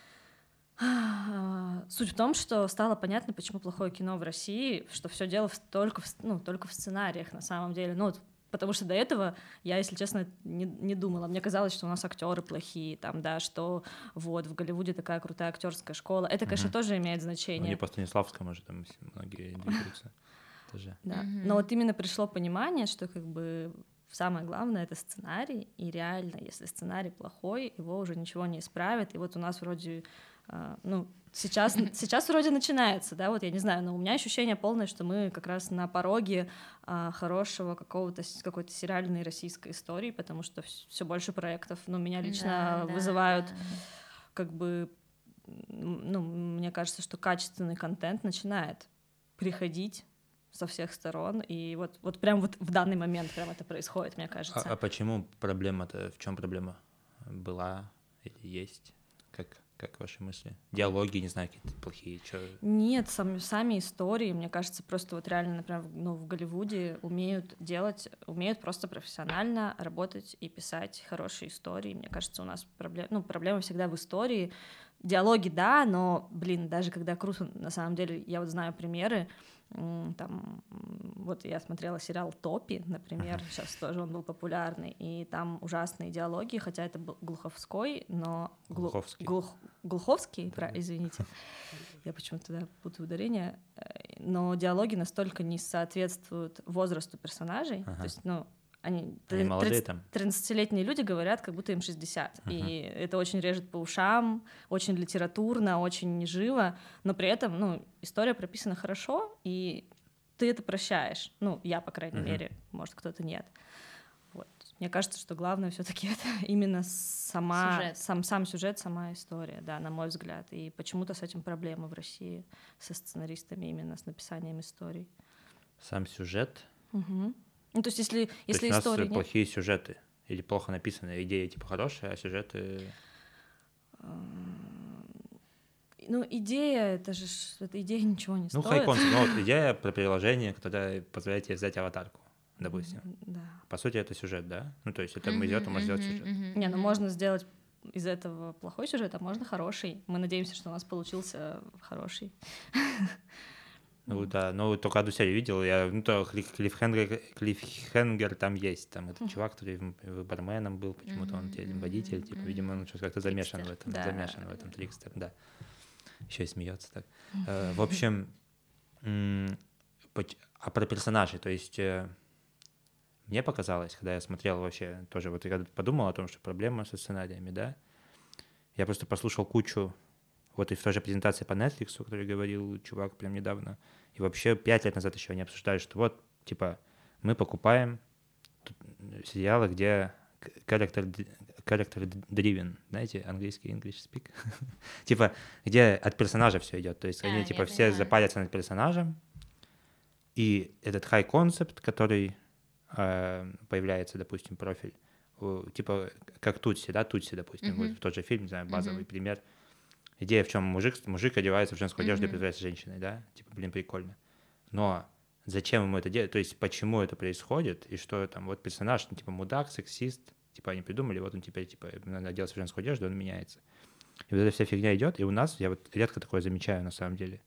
суть в том, что стало понятно, почему плохое кино в России, что все дело в, только, в, ну, только в сценариях на самом деле, ну, потому что до этого я, если честно, не, не думала. Мне казалось, что у нас актеры плохие, там, да, что вот в Голливуде такая крутая актерская школа. Это, конечно, mm-hmm. тоже имеет значение. Ну, не по Станиславскому же там многие двигаются. Да. Mm-hmm. Но вот именно пришло понимание, что как бы самое главное — это сценарий, и реально, если сценарий плохой, его уже ничего не исправит. И вот у нас вроде, ну, Сейчас, сейчас вроде начинается, да, вот я не знаю, но у меня ощущение полное, что мы как раз на пороге а, хорошего какого-то, какой-то сериальной российской истории, потому что все больше проектов, ну, меня лично да, вызывают, да. как бы, ну, мне кажется, что качественный контент начинает приходить со всех сторон, и вот, вот прям вот в данный момент прям это происходит, мне кажется. А, а почему проблема-то, в чем проблема была или есть, как... Как ваши мысли? Диалоги, не знаю, какие-то плохие? Чё? Нет, сами, сами истории, мне кажется, просто вот реально, например, ну, в Голливуде умеют делать, умеют просто профессионально работать и писать хорошие истории. Мне кажется, у нас проблема, ну, проблема всегда в истории. Диалоги, да, но, блин, даже когда круто, на самом деле, я вот знаю примеры, там, вот я смотрела сериал «Топи», например, uh-huh. сейчас тоже он был популярный, и там ужасные диалоги, хотя это был Глуховской, но... Глуховский. Глух... Глуховский, uh-huh. про... извините, я почему-то туда путаю ударение, но диалоги настолько не соответствуют возрасту персонажей, uh-huh. то есть, ну, они, они молодые там. тринадцатилетние люди говорят, как будто им шестьдесят. Uh-huh. И это очень режет по ушам, очень литературно, очень живо, но при этом, ну, история прописана хорошо, и ты это прощаешь. Ну, я, по крайней uh-huh. мере, может, кто-то нет. Вот. Мне кажется, что главное все-таки это именно сама, сюжет. Сам, сам сюжет, сама история, да, на мой взгляд. И почему-то с этим проблемы в России, со сценаристами, именно с написанием историй. Сам сюжет? Угу. Ну, то есть, если, то если есть истории у нас нет... плохие сюжеты или плохо написанные идеи, типа, хорошие, а сюжеты... Ну, идея, это же, эта идея ничего не ну, стоит. Ну, хай-концепт, ну, вот идея про приложение, которое позволяет тебе взять аватарку, допустим. Да. По сути, это сюжет, да? Ну, то есть, это мы идёт, можно сделать сюжет. Не, ну, можно сделать из этого плохой сюжет, а можно хороший. Мы надеемся, что у нас получился хороший. Ну да, ну только одну серию видел, я, ну то клиффхенгер, клиффхенгер там есть, там этот чувак, который барменом был, почему-то он водитель, типа, видимо, он сейчас как-то замешан в этом, Да. замешан в этом, трикстер, да. Еще и смеется так. В общем, а про персонажей, то есть мне показалось, когда я смотрел вообще, тоже вот я подумал о том, что проблема со сценариями, да, я просто послушал кучу, вот и в той же презентации по Netflix, о которой говорил чувак прям недавно, и вообще пять лет назад еще они обсуждали, что вот, типа, мы покупаем сериалы, где character, character driven, знаете, английский English speak, типа, где от персонажа все идет, то есть они, типа, все запарятся над персонажем, и этот high concept, который появляется, допустим, профиль, типа, как Тутси, да, Тутси, допустим, вот в тот же фильм, не знаю, базовый пример. Идея в чем? Мужик, мужик одевается в женскую одежду mm-hmm. и притворяется женщиной, да? Типа, блин, прикольно. Но зачем ему это делать? То есть, почему это происходит? И что там, вот персонаж, ну, типа, мудак, сексист, типа, они придумали, вот он теперь, типа, оделся в женскую одежду, он меняется. И вот эта вся фигня идет, и у нас, я вот редко такое замечаю, на самом деле.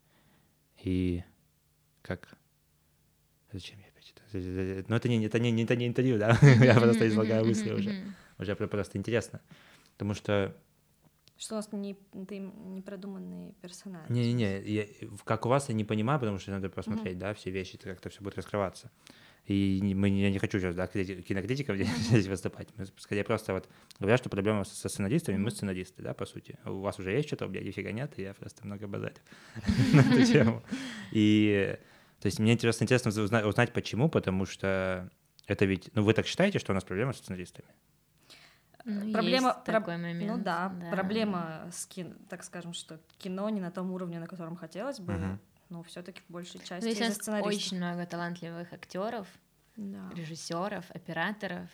И как... Зачем я опять это? Ну, это не, это не, это не интервью, да? Я просто излагаю мысли уже. Уже просто интересно. Потому что... Что у нас не, ты не продуманный персонаж. Не-не-не, как у вас, я не понимаю, потому что надо посмотреть, mm-hmm. да, все вещи, как-то все будет раскрываться. И мы, я не хочу сейчас, да, кинокритиков здесь выступать. Мы скорее просто вот говорят, что проблема со сценаристами, mm-hmm. мы сценаристы, да, по сути. У вас уже есть что-то, у меня нифига нет, и я просто много базарю на эту тему. И, то есть, мне интересно, интересно узнать, узнать, почему, потому что это ведь, ну, вы так считаете, что у нас проблема со сценаристами? Ну, проблема, есть про... такой момент. Ну да, да. проблема с кино, так скажем, что кино не на том уровне, на котором хотелось бы, uh-huh. но все-таки в большей части из-за сценаристов. Очень много талантливых актеров, да. режиссеров, операторов,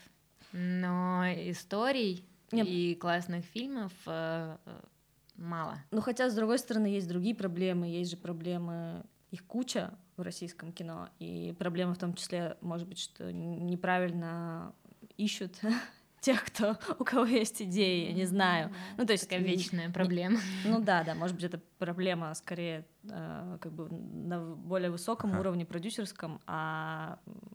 но историй Нет. и классных фильмов э, мало. Ну хотя, с другой стороны, есть другие проблемы, есть же проблемы, их куча в российском кино, и проблема в том числе, может быть, что неправильно ищут тех, кто, у кого есть идеи, я не знаю. Да, ну, то есть, такая вечная проблема. Ну да, да, может быть, это проблема скорее э, как бы на более высоком ага. уровне продюсерском, а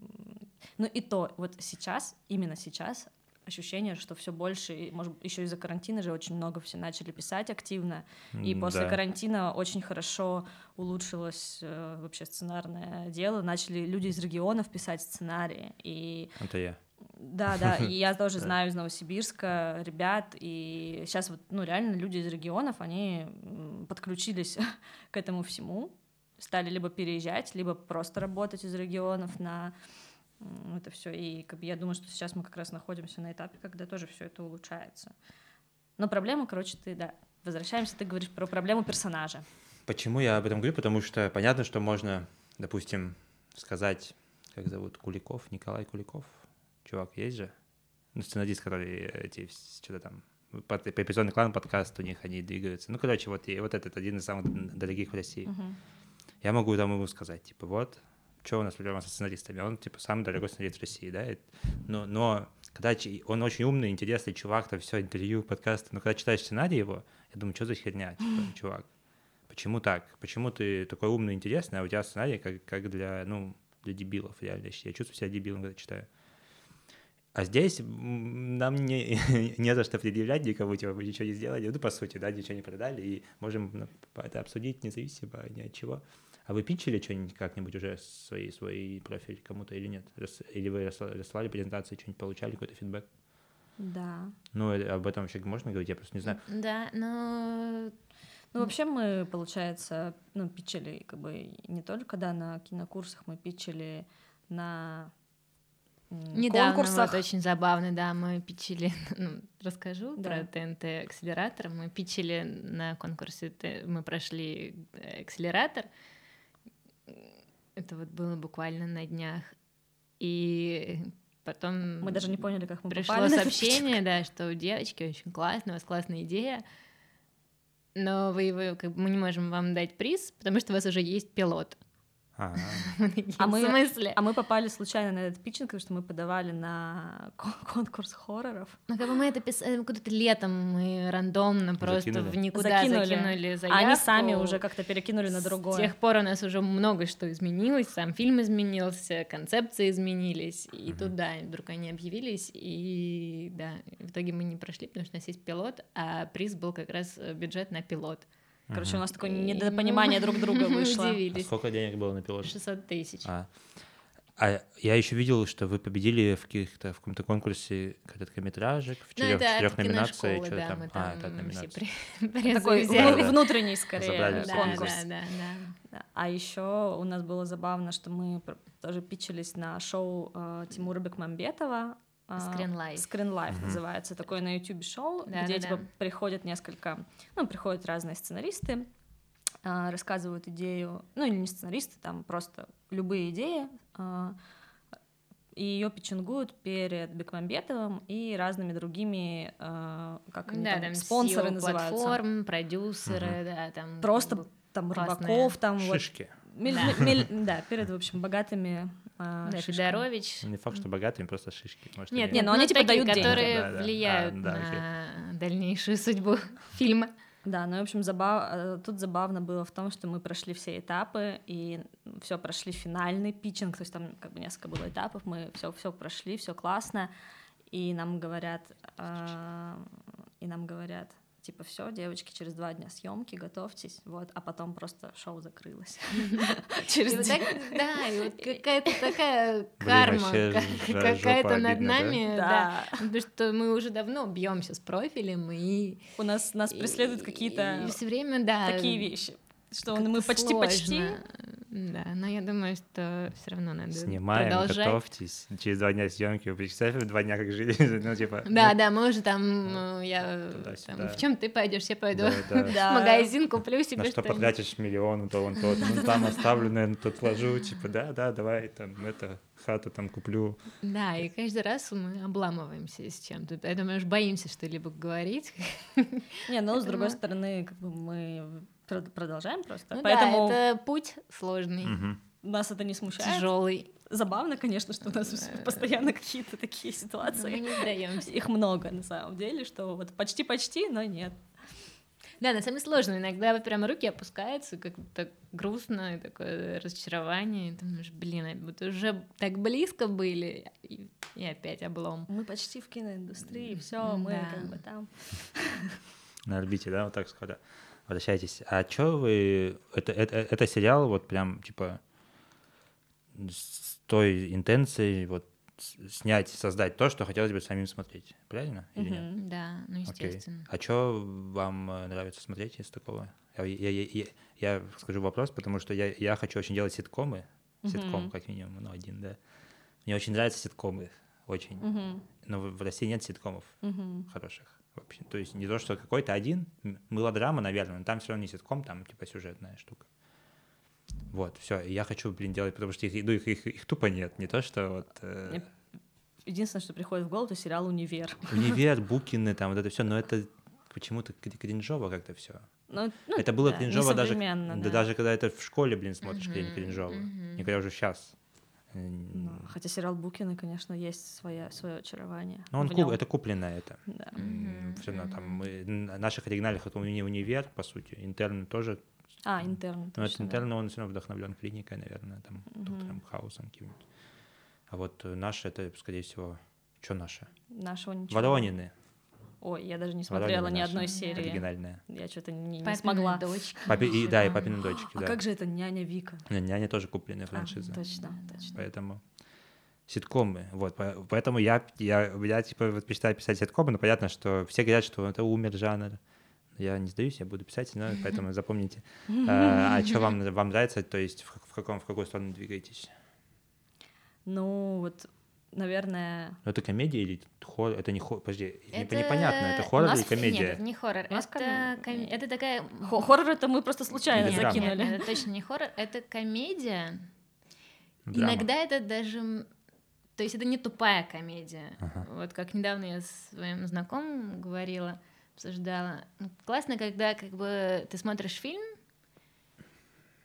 ну и то, вот сейчас, именно сейчас, ощущение, что все больше, может, еще из-за карантина же очень много все начали писать активно, и после да. карантина очень хорошо улучшилось э, вообще сценарное дело, начали люди из регионов писать сценарии, и... Это я. Да, да, и я тоже знаю из Новосибирска ребят, и сейчас вот, ну, реально люди из регионов, они подключились к этому всему, стали либо переезжать, либо просто работать из регионов на это все, и как бы я думаю, что сейчас мы как раз находимся на этапе, когда тоже все это улучшается. Но проблема, короче, ты, да, возвращаемся, ты говоришь про проблему персонажа. Почему я об этом говорю? Потому что понятно, что можно, допустим, сказать, как зовут, Куликов, Николай Куликов, чувак есть же, ну, сценарист, который эти, что-то там, по, по эпизодный клан подкаст у них, они двигаются. Ну, короче, вот, и вот этот один из самых дорогих в России. Uh-huh. Я могу там ему сказать, типа, вот, что у нас проблема со сценаристами? Он, типа, самый дорогой сценарист в России, да? Но, но когда он очень умный, интересный чувак, там все, интервью, подкасты, но когда читаешь сценарий его, я думаю, что за херня, типа, чувак? Почему так? Почему ты такой умный, интересный, а у тебя сценарий как, как для, ну, для дебилов, реально. Я чувствую себя дебилом, когда читаю. А здесь нам не, не за что предъявлять никому, типа, мы ничего не сделали, ну, по сути, да, ничего не продали, и можем это обсудить независимо ни от чего. А вы питчили что-нибудь как-нибудь уже свой, свой профиль кому-то или нет? Или вы рассылали презентации, что-нибудь получали, какой-то фидбэк? Да. Ну, об этом вообще можно говорить, я просто не знаю. Да, но... Ну, вообще мы, получается, ну, питчили, как бы, не только, да, на кинокурсах, мы питчили на... Недавно конкурсах. Вот очень забавно, да, мы питчили, ну, расскажу да. про ТНТ акселератор, мы питчили на конкурсе, мы прошли акселератор, это вот было буквально на днях, и потом мы даже не поняли, как мы пришло попали сообщение, да, что у девочки очень классно, у вас классная идея, но вы его, как бы, мы не можем вам дать приз, потому что у вас уже есть пилот. Ага. А В мы, смысле? а мы попали случайно на этот питчинг, потому что мы подавали на кон- конкурс хорроров. Ну, как бы мы это писали куда-то летом, мы рандомно просто Закинули. в никуда Закинули. закинули А заявку. они сами уже как-то перекинули на С другое. тех пор у нас уже много что изменилось, сам фильм изменился, концепции изменились, и Мгм. тут, да, вдруг они объявились, и, да, в итоге мы не прошли, потому что у нас есть пилот, а приз был как раз бюджет на пилот. Короче, у нас такое И, недопонимание ну, друг друга мы вышло. А удивились. сколько денег было на пилоте? шестьсот тысяч. А. А я еще видел, что вы победили в каких-то в каком-то конкурсе короткометражек в Ну, четырех, это четырех от номинациях. киношколы, что да, там. мы А, там это от все номинаций. при- призы Такой взяли. вну- внутренний, скорее, Забрали Да, конкурс. да, да, да. Да. А еще у нас было забавно, что мы пр- тоже питчились на шоу э, Тимура Бекмамбетова. э, Screen Life. Screen Life Мгм. называется. Такое на YouTube шоу, Да, где да, типа да. приходят несколько, ну, приходят разные сценаристы, э, рассказывают идею, ну, или не сценаристы, там просто любые идеи, э, и ее питчингуют перед Бекмамбетовым и разными другими, э, как они Да, там, там спонсоры си и о называются. платформ, продюсеры, да, там Просто как бы там классные. Рыбаков, там вот Шишки. Мель- Да. мель- да, перед, в общем, богатыми э, Да, шишками. Федорович. Не факт, что богатыми, просто шишки. Может, Нет, они- Не, нет, ну они типа такие, дают деньги. которые Да, да. влияют А, да, на дальнейшую судьбу фильма. Да, ну, в общем, забав... э, тут забавно было в том, что мы прошли все этапы, и все прошли финальный питчинг, то есть там как бы несколько было этапов, мы все все прошли, все классно, и нам говорят, э, и нам говорят, типа, все, девочки, через два дня съемки, готовьтесь, вот, а потом просто шоу закрылось. Через И вот день. так, да, и вот какая-то такая Блин, карма вообще как- жа- какая-то жопа над обидно, да? нами, да. Да. Потому что мы уже давно бьемся с профилем, и У нас, нас преследуют какие-то все время, да, такие вещи, что как-то мы почти-почти... сложно. Да, но я думаю, что все равно надо Снимаем, продолжать. готовьтесь. Через два дня съемки. Вы представляете, два дня как жили? Ну, типа... Да, ну, да, мы уже там, э, я туда-сюда. там, в чем ты пойдешь, я пойду да, да. в Да. магазин, куплю На себе что что-нибудь. потратишь миллион, то вон тот. Ну, там оставлю, наверное, тут вложу. Типа, да, да, давай, там, это, хату там куплю. Да, и каждый раз мы обламываемся с чем-то, поэтому мы уж боимся что-либо говорить. Не, ну, с другой Поэтому- стороны, как бы мы прод- продолжаем просто, Ну поэтому да, это путь сложный, Мгм. нас это не смущает. тяжелый. Забавно, конечно, что у нас Да. постоянно какие-то такие Но мы ситуации. не сдаемся. Их много, на самом деле, что вот почти-почти, но нет. Да, на самом деле сложно. Иногда вот прям руки опускаются, как-то так грустно, и такое разочарование. И думаешь, блин, а вот уже так близко были, и, и опять облом. Мы почти в киноиндустрии, все, мы Да. как бы там. На орбите, да, вот так скоро. Возвращайтесь. А чё вы... Это, это, это сериал вот прям, типа, с той интенцией вот с- снять, создать то, что хотелось бы самим смотреть. Правильно? Или нет? Мгм. Да, ну Окей. естественно. А что вам э, нравится смотреть из такого? Я, я, я, я- я скажу вопрос, потому что я, я хочу очень делать ситкомы. Ситком, Мгм. как минимум, ну, один, да. Мне очень нравятся ситкомы, очень. Мгм. Но в в России нет ситкомов Мгм. хороших вообще. То есть не то, что какой-то один, м, мелодрама, наверное, но там все равно не ситком, там типа сюжетная штука. Вот, все. Я хочу, блин, делать, потому что их, ну, их, их, их тупо нет. Не то, что вот... э, Мне Единственное, что приходит в голову, это сериал «Универ». Универ, Букины, там вот это все, но это почему-то кри- кринжово как-то все. Ну, ну, Это было да, кринжово даже, несовременно, да да. даже когда это в школе, блин, смотришь, где не Мгм, кринжово. мгм. Не говоря уже сейчас. Ну, хотя сериал Букины, конечно, есть свое, свое очарование. Ну, он в куп- нём. это купленное это. Да. Мгм, Все равно там мгм. мы, н- наших оригинальных это уни- универ, по сути. Интерн тоже. А, интерн. Но это точно, да. интерн, он все равно вдохновлен клиникой, наверное, там, Мгм. доктором Хаусом каким-нибудь. А вот э, наши это, скорее всего, что наши? Нашего ничего. Воронины. Ой, я даже не Воронины смотрела ни наши. одной серии. Оригинальная. Я что-то не, не Папины смогла. дочки. Папи- и, да, и там. папины дочки, А да. как же это няня Вика? Не, Няня тоже купленная А, франшиза. точно, точно. Поэтому ситкомы, вот, по- поэтому я, я, я типа, вот мечтаю писать ситкомы, но понятно, что все говорят, что это умер жанр. Я не сдаюсь, я буду писать, но поэтому запомните. А, а что вам, вам нравится, то есть в, в каком, в какую сторону двигаетесь? Ну, вот, наверное... Ну, это комедия или хоррор? Это не хоррор, подожди, не- Это- непонятно, это у хоррор нас или комедия? Нет, это не хоррор. У нас Это, ком- ком- это такая... Хо- Хоррор это мы просто случайно Или Нет, драма. закинули. нет, это точно не хоррор. Это комедия. Драма. Иногда это даже... м, То есть это не тупая комедия. Ага. Вот как недавно я с своим знакомым говорила, обсуждала. Ну, классно, когда как бы ты смотришь фильм, у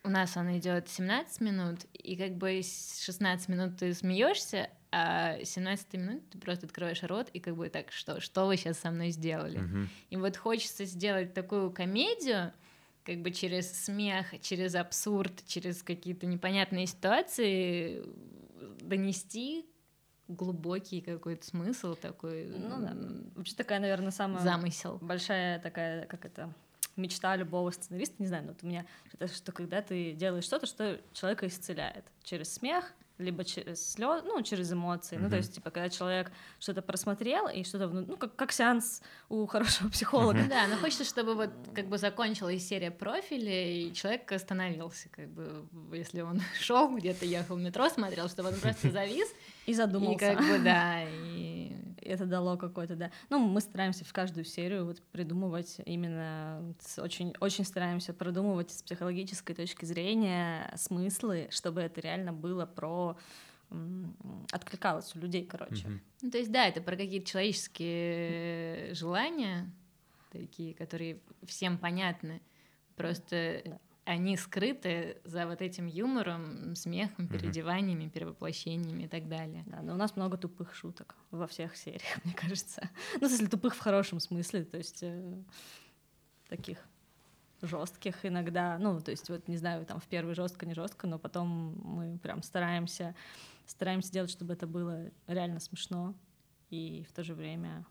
нас он идет семнадцать минут, и как бы шестнадцать минут ты смеешься, а семнадцать минут ты просто открываешь рот, и как бы так, что, что вы сейчас со мной сделали? Мгм. И вот хочется сделать такую комедию, как бы через смех, через абсурд, через какие-то непонятные ситуации донести глубокий какой-то смысл такой. Ну да. Вообще такая, наверное, самая замысел. Большая такая, как это, мечта любого сценариста, не знаю, но вот у меня это что когда ты делаешь что-то, что человека исцеляет через смех, либо через слез, ну, через эмоции. Mm-hmm. Ну, то есть, типа, когда человек что-то просмотрел, и что-то, ну, как, как сеанс у хорошего психолога. Mm-hmm. Да, но хочется, чтобы вот как бы закончилась серия профилей, и человек остановился, как бы, если он шел где-то, ехал в метро, смотрел, чтобы он просто завис. И задумался. И как бы, да, и... Это дало какой-то, да. Ну, мы стараемся в каждую серию вот придумывать именно, очень, очень стараемся продумывать с психологической точки зрения смыслы, чтобы это реально было про... откликалось у людей, короче. Mm-hmm. Ну, то есть, да, это про какие-то человеческие желания, такие, которые всем понятны, просто... Да. Они скрыты за вот этим юмором, смехом, переодеваниями, перевоплощениями и так далее. Да, но у нас много тупых шуток во всех сериях, мне кажется. Ну, если тупых в хорошем смысле, то есть э, таких жестких иногда. Ну, то есть, вот не знаю, там в первый жестко, не жестко, но потом мы прям стараемся, стараемся делать, чтобы это было реально смешно и в то же время,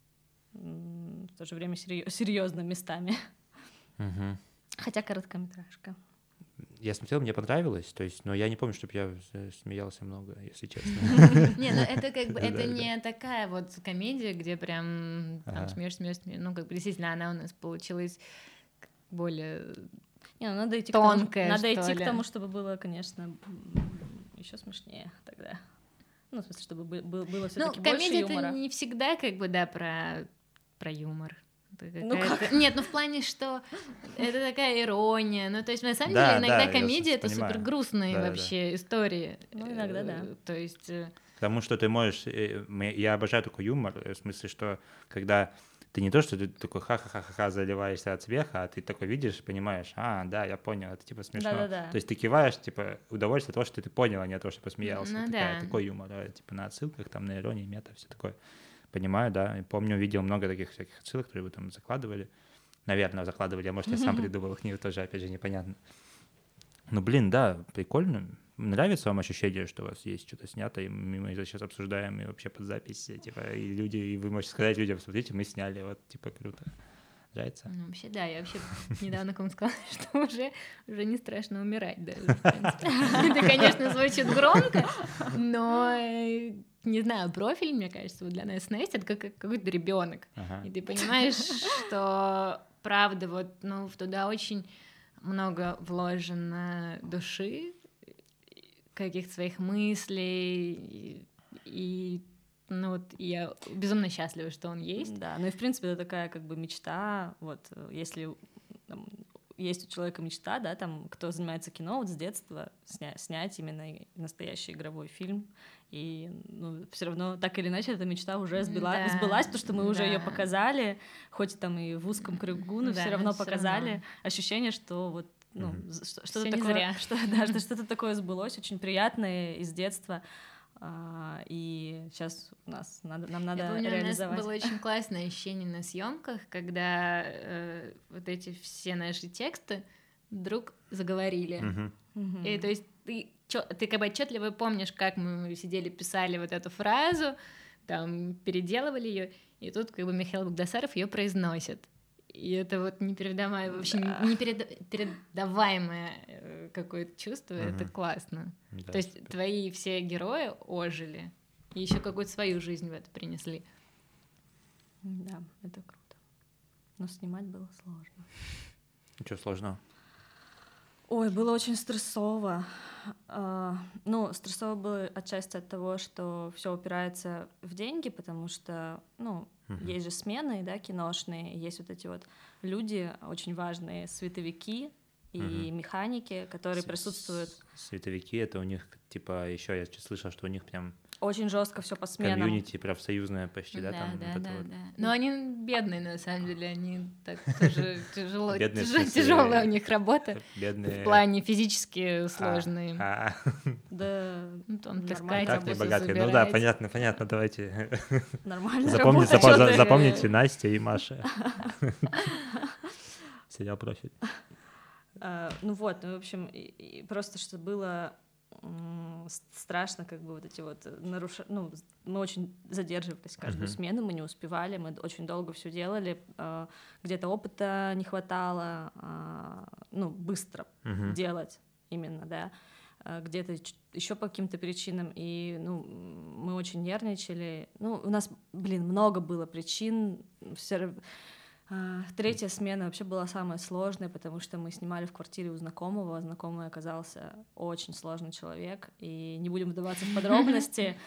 в то же время серьезно местами. Угу. Хотя короткометражка. Я смотрел, мне понравилось, то есть, но я не помню, чтобы я смеялся много, если честно. Не, ну это как бы, это не такая вот комедия, где прям там смеешься, смеешься, ну как бы действительно она у нас получилась более не, ну, надо идти тонкая, надо идти к тому, чтобы было, конечно, еще смешнее тогда. Ну, в смысле, чтобы было все-таки больше юмора. Ну, комедия это не всегда как бы, да, про про юмор. Ну как? Нет, ну в плане, что это такая ирония. Ну, то есть, на самом да, деле, иногда да, комедия — это понимаю. супер грустные да, вообще да. истории. Ну, иногда, да. То есть... Потому что ты можешь... Я обожаю такой юмор, в смысле, что когда ты не то, что ты такой ха-ха-ха-ха заливаешься от смеха, а ты такой видишь, понимаешь, а, да, я понял, это типа смешно. Да-да-да. То есть ты киваешь, типа, удовольствие от того, что ты понял, а не от того, что посмеялся. Ну, Такая, да. Такой юмор, да, типа на отсылках, там, на иронии, мета, все такое. Понимаю, да. И помню, видел много таких всяких отсылок, которые вы там закладывали. Наверное, закладывали, а может, я сам придумал их, не тоже, опять же, непонятно. Ну, блин, да, прикольно. Нравится вам ощущение, что у вас есть что-то снято, и мы это сейчас обсуждаем, и вообще под запись, типа, и люди, и вы можете сказать людям, смотрите, мы сняли, вот, типа, круто. Нравится? Ну, вообще, да, я вообще недавно кому сказала, что уже, уже не страшно умирать даже, в принципе. Это, конечно, звучит громко, но, не знаю, профиль, мне кажется, вот для нас с Настей, это как какой-то ребенок. Ага. И ты понимаешь, что правда, вот, ну, туда очень много вложено души, каких-то своих мыслей, и, и ну вот я безумно счастлива, что он есть. Да, ну и в принципе это такая как бы мечта, вот если там, есть у человека мечта, да, там, кто занимается кино, вот с детства сня- снять именно настоящий игровой фильм, и ну, все равно так или иначе эта мечта уже сбила, да, сбылась, потому что мы да. уже ее показали, хоть там и в узком кругу, но да, все равно всё показали равно. Ощущение, что вот ну, Mm-hmm. что- Всё что-то не такое, зря. что, да, что что-то такое сбылось, очень приятное из детства. А, и сейчас у нас надо, нам надо Я помню, реализовать. У нас было очень классное ощущение на съемках, когда э, вот эти все наши тексты вдруг заговорили. Mm-hmm. Mm-hmm. И то есть ты, чё, ты как бы отчетливо помнишь, как мы сидели, писали вот эту фразу, там переделывали ее, и тут как бы Михаил Багдасаров ее произносит. И это вот непередаваемое, вообще да. непередаваемое какое-то чувство, uh-huh. это классно. Да, То есть супер. твои все герои ожили и еще какую-то свою жизнь в это принесли. Да, это круто. Но снимать было сложно. Ничего сложного. Ой, было очень стрессово. Uh, ну, стрессово было отчасти от того, что все упирается в деньги, потому что, ну, uh-huh. есть же смены, да, киношные, есть вот эти вот люди очень важные, световики и uh-huh. механики, которые С- присутствуют. Световики — это у них, типа, еще я слышал, что у них прям Очень жестко все по сменам. Комьюнити профсоюзное почти, да? Да, там да, вот да, это вот. да. Но они бедные, на самом деле, они так тоже тяжело, Бедные, в тяж- смысле, тяжелая у них работа. Бедные. В плане физически А, сложные. а, Да, Ну, там нормально таскать, так не работу богатые. Ну да, забирать. понятно, понятно, давайте. нормально Запомни- работать. запо- чё за- ты? Запомните Настя и Маша. Сериал «Профиль». А, ну вот, ну, в общем, и, и просто что было м, с- страшно, как бы вот эти вот нарушения, ну, мы очень задерживались каждую Мгм. смену, мы не успевали, мы очень долго все делали, а, где-то опыта не хватало, а, ну, быстро Мгм. делать именно, да, а, где-то еще по каким-то причинам, и, ну, мы очень нервничали, ну, у нас, блин, много было причин, все. А, Третья смена вообще была самая сложная, потому что мы снимали в квартире у знакомого. Знакомый оказался очень сложный человек, и не будем вдаваться в подробности,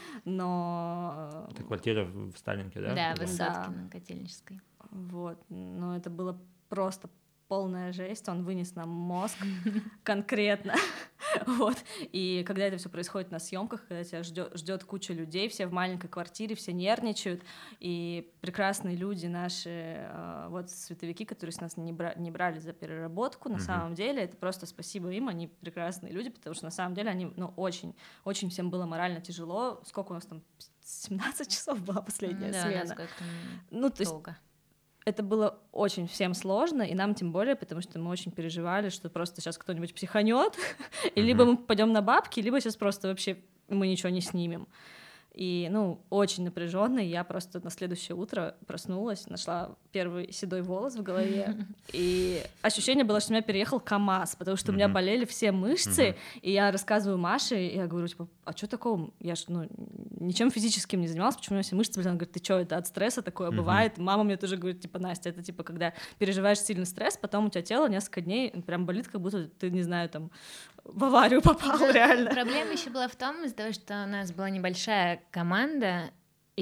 но Это квартира в в Сталинке, да? Да, Была? Высоткина, Котельнической. вот, но это было просто полная жесть. Он вынес нам мозг конкретно. Вот. И когда это все происходит на съемках, когда тебя ждет куча людей, все в маленькой квартире, все нервничают, и прекрасные люди наши, э, вот световики, которые с нас не, бра- не брали за переработку, на Мгм. самом деле, это просто спасибо им, они прекрасные люди, потому что на самом деле они, ну, очень, очень всем было морально тяжело. Сколько у нас там? семнадцать часов была последняя Да, смена. насколько Ну, то есть долго. это было очень всем сложно, и нам тем более, потому что мы очень переживали, что просто сейчас кто-нибудь психанет, и либо мы пойдем на бабки, либо сейчас просто вообще мы ничего не снимем. И, ну, очень напряженно. Я просто на следующее утро проснулась, нашла первый седой волос в голове, и ощущение было, что у меня переехал КамАЗ, потому что у меня Мгм. болели все мышцы, Мгм. и я рассказываю Маше, и я говорю, типа, а что такого? Я ж, ну, ничем физическим не занималась, почему у меня все мышцы болели? Она говорит, ты что, это от стресса такое Мгм. бывает? Мама мне тоже говорит, типа, Настя, это типа, когда переживаешь сильный стресс, потом у тебя тело несколько дней прям болит, как будто ты, не знаю, там, в аварию попал, Да, реально. Проблема еще была в том, из-за того, что у нас была небольшая команда,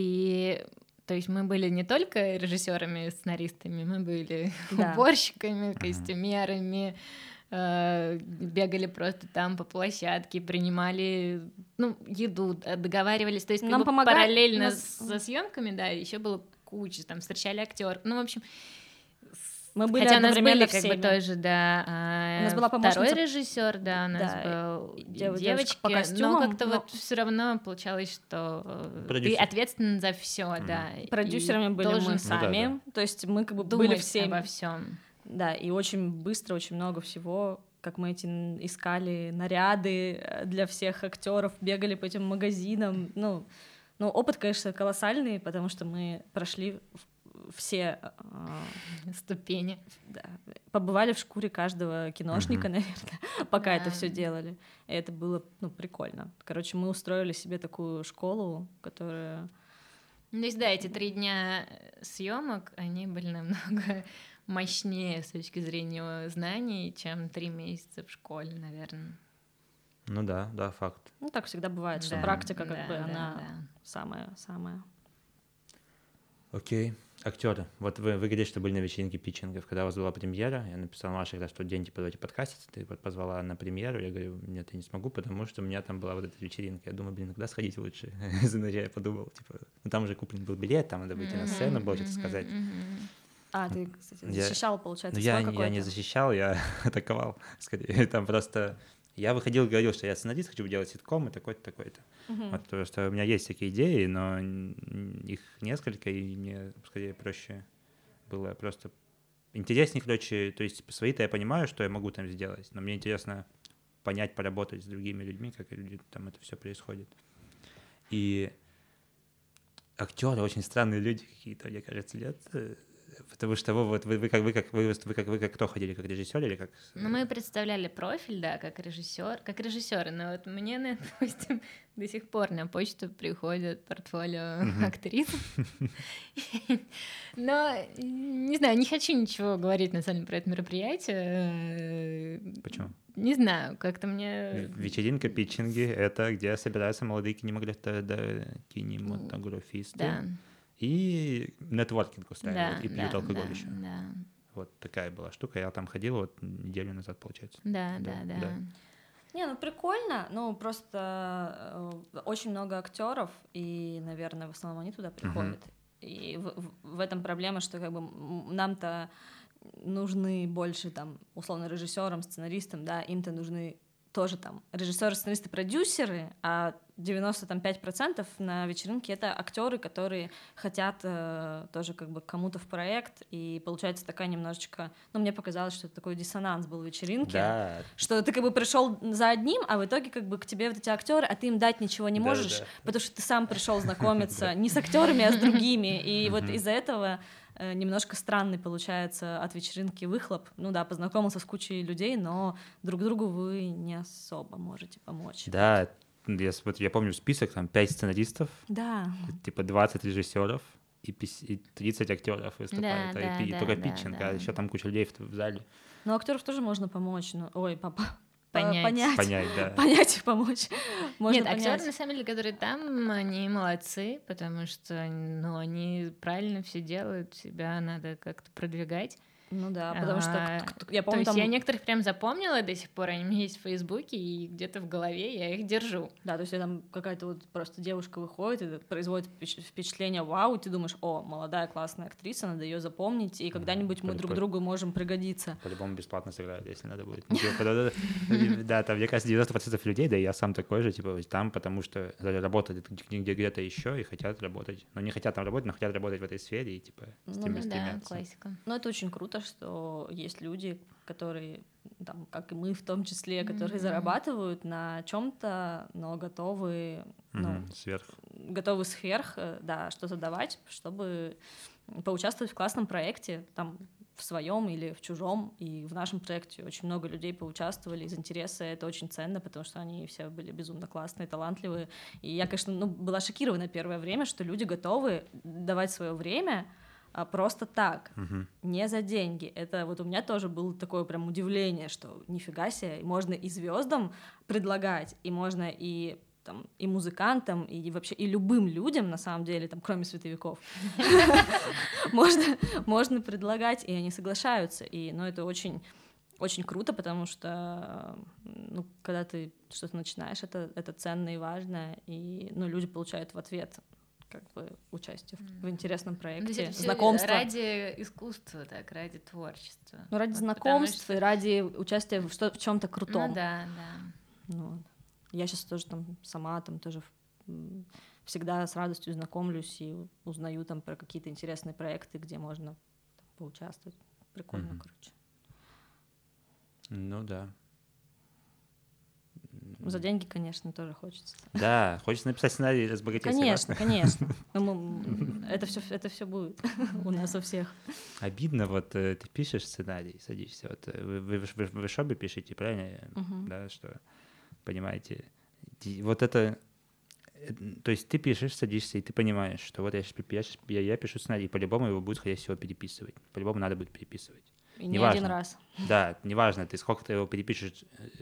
и то есть мы были не только режиссерами, сценаристами, мы были Да. уборщиками, костюмерами, э, бегали просто там по площадке, принимали, ну, еду, э, договаривались, то есть как Нам бы помогали, параллельно нас- с- со съемками, да, еще было куча, там встречали актер, ну, в общем. Мы были Хотя у нас одновременно были как бы всеми. тоже, да, а, У нас была второй помощница- режиссер, да, у нас Да, был и и дев- девочка девочки, по но костюмам, как-то но- вот все равно получалось, что э, ты Продюсер. ответственен за все, да. и Продюсерами были должен мы сами, Ну да, то есть мы как бы думать были всеми. обо всем. Да, и очень быстро, очень много всего, как мы эти н- искали наряды э, для всех актеров, бегали по этим магазинам. Ну, ну, опыт, конечно, колоссальный, потому что мы прошли в- все, э, Ступени. да, побывали в шкуре каждого киношника, Мгм. наверное, пока это Да. все делали. И это было, ну, прикольно. Короче, мы устроили себе такую школу, которая... Ну, то есть, да, эти три дня съемок, они были намного мощнее с точки зрения знаний, чем три месяца в школе, наверное. Ну да, да, факт. Ну, так всегда бывает, что Да, практика, как да, бы, да, она да. самая-самая. Окей. Актеры. Вот вы, вы говорите, что были на вечеринке питчингов. Когда у вас была премьера, я написал Маше, когда в тот день, типа, давайте подкастить, ты вот позвала на премьеру, я говорю, нет, я не смогу, потому что у меня там была вот эта вечеринка. Я думаю, блин, куда сходить лучше? Вначале я подумал, типа, ну там уже куплен был билет, там надо выйти на сцену, было что-то сказать. А, ты, кстати, Я- защищал, получается, Ну, я, свой не- я какой-то? не защищал, я атаковал, скорее. Там просто... Я выходил и говорил, что я сценарист, хочу делать ситком и такой-то, такой-то. Мгм. Вот, потому что у меня есть такие идеи, но н- их несколько, и мне скорее проще было просто интереснее, короче, то есть свои-то я понимаю, что я могу там сделать, но мне интересно понять, поработать с другими людьми, как люди, там это все происходит. И актеры очень странные люди какие-то, мне кажется, нет? Потому что вы, вот, вы, вы, как, вы, как, вы, вы, как, вы как кто ходили, как режиссер или как... Ну, мы представляли профиль, да, как режиссер, как режиссеры, но вот мне, на- допустим, до сих пор на почту приходят портфолио актрис. Но, не знаю, не хочу ничего говорить, на самом деле, про это мероприятие. Почему? Не знаю, как-то мне... Вечеринка, питчинги — это где собираются молодые кинематограф- да, кинематографисты. Да, И нетворкинг да, устраивают, и пьют да, алкоголь да, еще. да, Вот такая была штука. Я там ходил вот неделю назад, получается. да, Да, да, да. да. Не, ну прикольно, ну просто э, очень много актеров, и, наверное, в основном они туда приходят. Uh-huh. И в, в, в этом проблема, что как бы нам-то нужны больше там условно режиссерам, сценаристам, да, им-то нужны тоже там режиссеры, сценаристы, продюсеры, а девяносто пять процентов на вечеринке — это актеры, которые хотят э, тоже как бы кому-то в проект, и получается такая немножечко, ну, мне показалось, что это такой диссонанс был в вечеринке, да. Что ты как бы пришел за одним, а в итоге как бы к тебе вот эти актеры, а ты им дать ничего не можешь, да, да. потому что ты сам пришел знакомиться не с актерами, а с другими, и вот из-за этого немножко странный получается от вечеринки выхлоп. Ну да, познакомился с кучей людей, но друг другу вы не особо можете помочь. Да, я, вот, я помню список, там пять сценаристов, да. типа двадцать режиссеров и тридцать актеров выступает, да, и, да, и да, только да, питчинг, да. а еще там куча людей в, в зале. Ну, актеров тоже можно помочь, но... ой, папа. Понять. Понять, понять, да. понять и помочь. Можно Нет, понять. актеры, на самом деле, которые там, они молодцы, потому что, ну, они правильно все делают, себя надо как-то продвигать. Ну да, потому что а, я помню, то есть там... я некоторых прям запомнила до сих пор, они у меня есть в Фейсбуке, и где-то в голове я их держу. Да, то есть там какая-то вот просто девушка выходит и производит впечатление вау, и ты думаешь, о, молодая классная актриса, надо ее запомнить, и когда-нибудь мы друг другу можем пригодиться. По-любому бесплатно сыграют, если надо будет. Да, там, мне кажется, девяносто процентов людей, да и я сам такой же, типа, там, потому что работают где-то еще и хотят работать. Но не хотят там работать, но хотят работать в этой сфере и, типа, стремятся. Да, классика. Ну, это очень круто, что есть люди, которые, там, как и мы в том числе, которые mm-hmm. зарабатывают на чем-то, но готовы, mm-hmm. ну, сверх. готовы сверх, да, что-то давать, чтобы поучаствовать в классном проекте, там, в своем или в чужом. И в нашем проекте очень много людей поучаствовали из интереса, это очень ценно, потому что они все были безумно классные, талантливые. И я, конечно, ну, была шокирована первое время, что люди готовы давать свое время а просто так, uh-huh. не за деньги. Это вот у меня тоже было такое прям удивление, что нифига себе, можно и звездам предлагать, и можно и там, и музыкантам, и вообще и любым людям, на самом деле, там, кроме световиков, можно предлагать, и они соглашаются. И, ну, это очень очень круто, потому что, ну, когда ты что-то начинаешь, это, это ценно и важно, и, ну, люди получают в ответ как бы участие в, в интересном проекте, ну, знакомство. Ради искусства, так, ради творчества. Ну, ради вот знакомств что... и ради участия в, что, в чем-то крутом. Ну, да, да. Ну, я сейчас тоже там сама там тоже всегда с радостью знакомлюсь и узнаю там про какие-то интересные проекты, где можно там поучаствовать. Прикольно, mm-hmm. короче. Ну, да. За деньги, конечно, тоже хочется. Да, хочется написать сценарий, разбогатеть. Конечно, конечно. Это все, это все будет у нас у всех. Обидно, вот ты пишешь сценарий, садишься, вот вы в вышобе пишете, правильно? Да, что, понимаете, вот это, то есть ты пишешь, садишься, и ты понимаешь, что вот я сейчас я, я пишу сценарий, и по-любому его будет, скорее всего, переписывать. По-любому надо будет переписывать. И не один раз. Да, неважно, ты сколько ты его перепишешь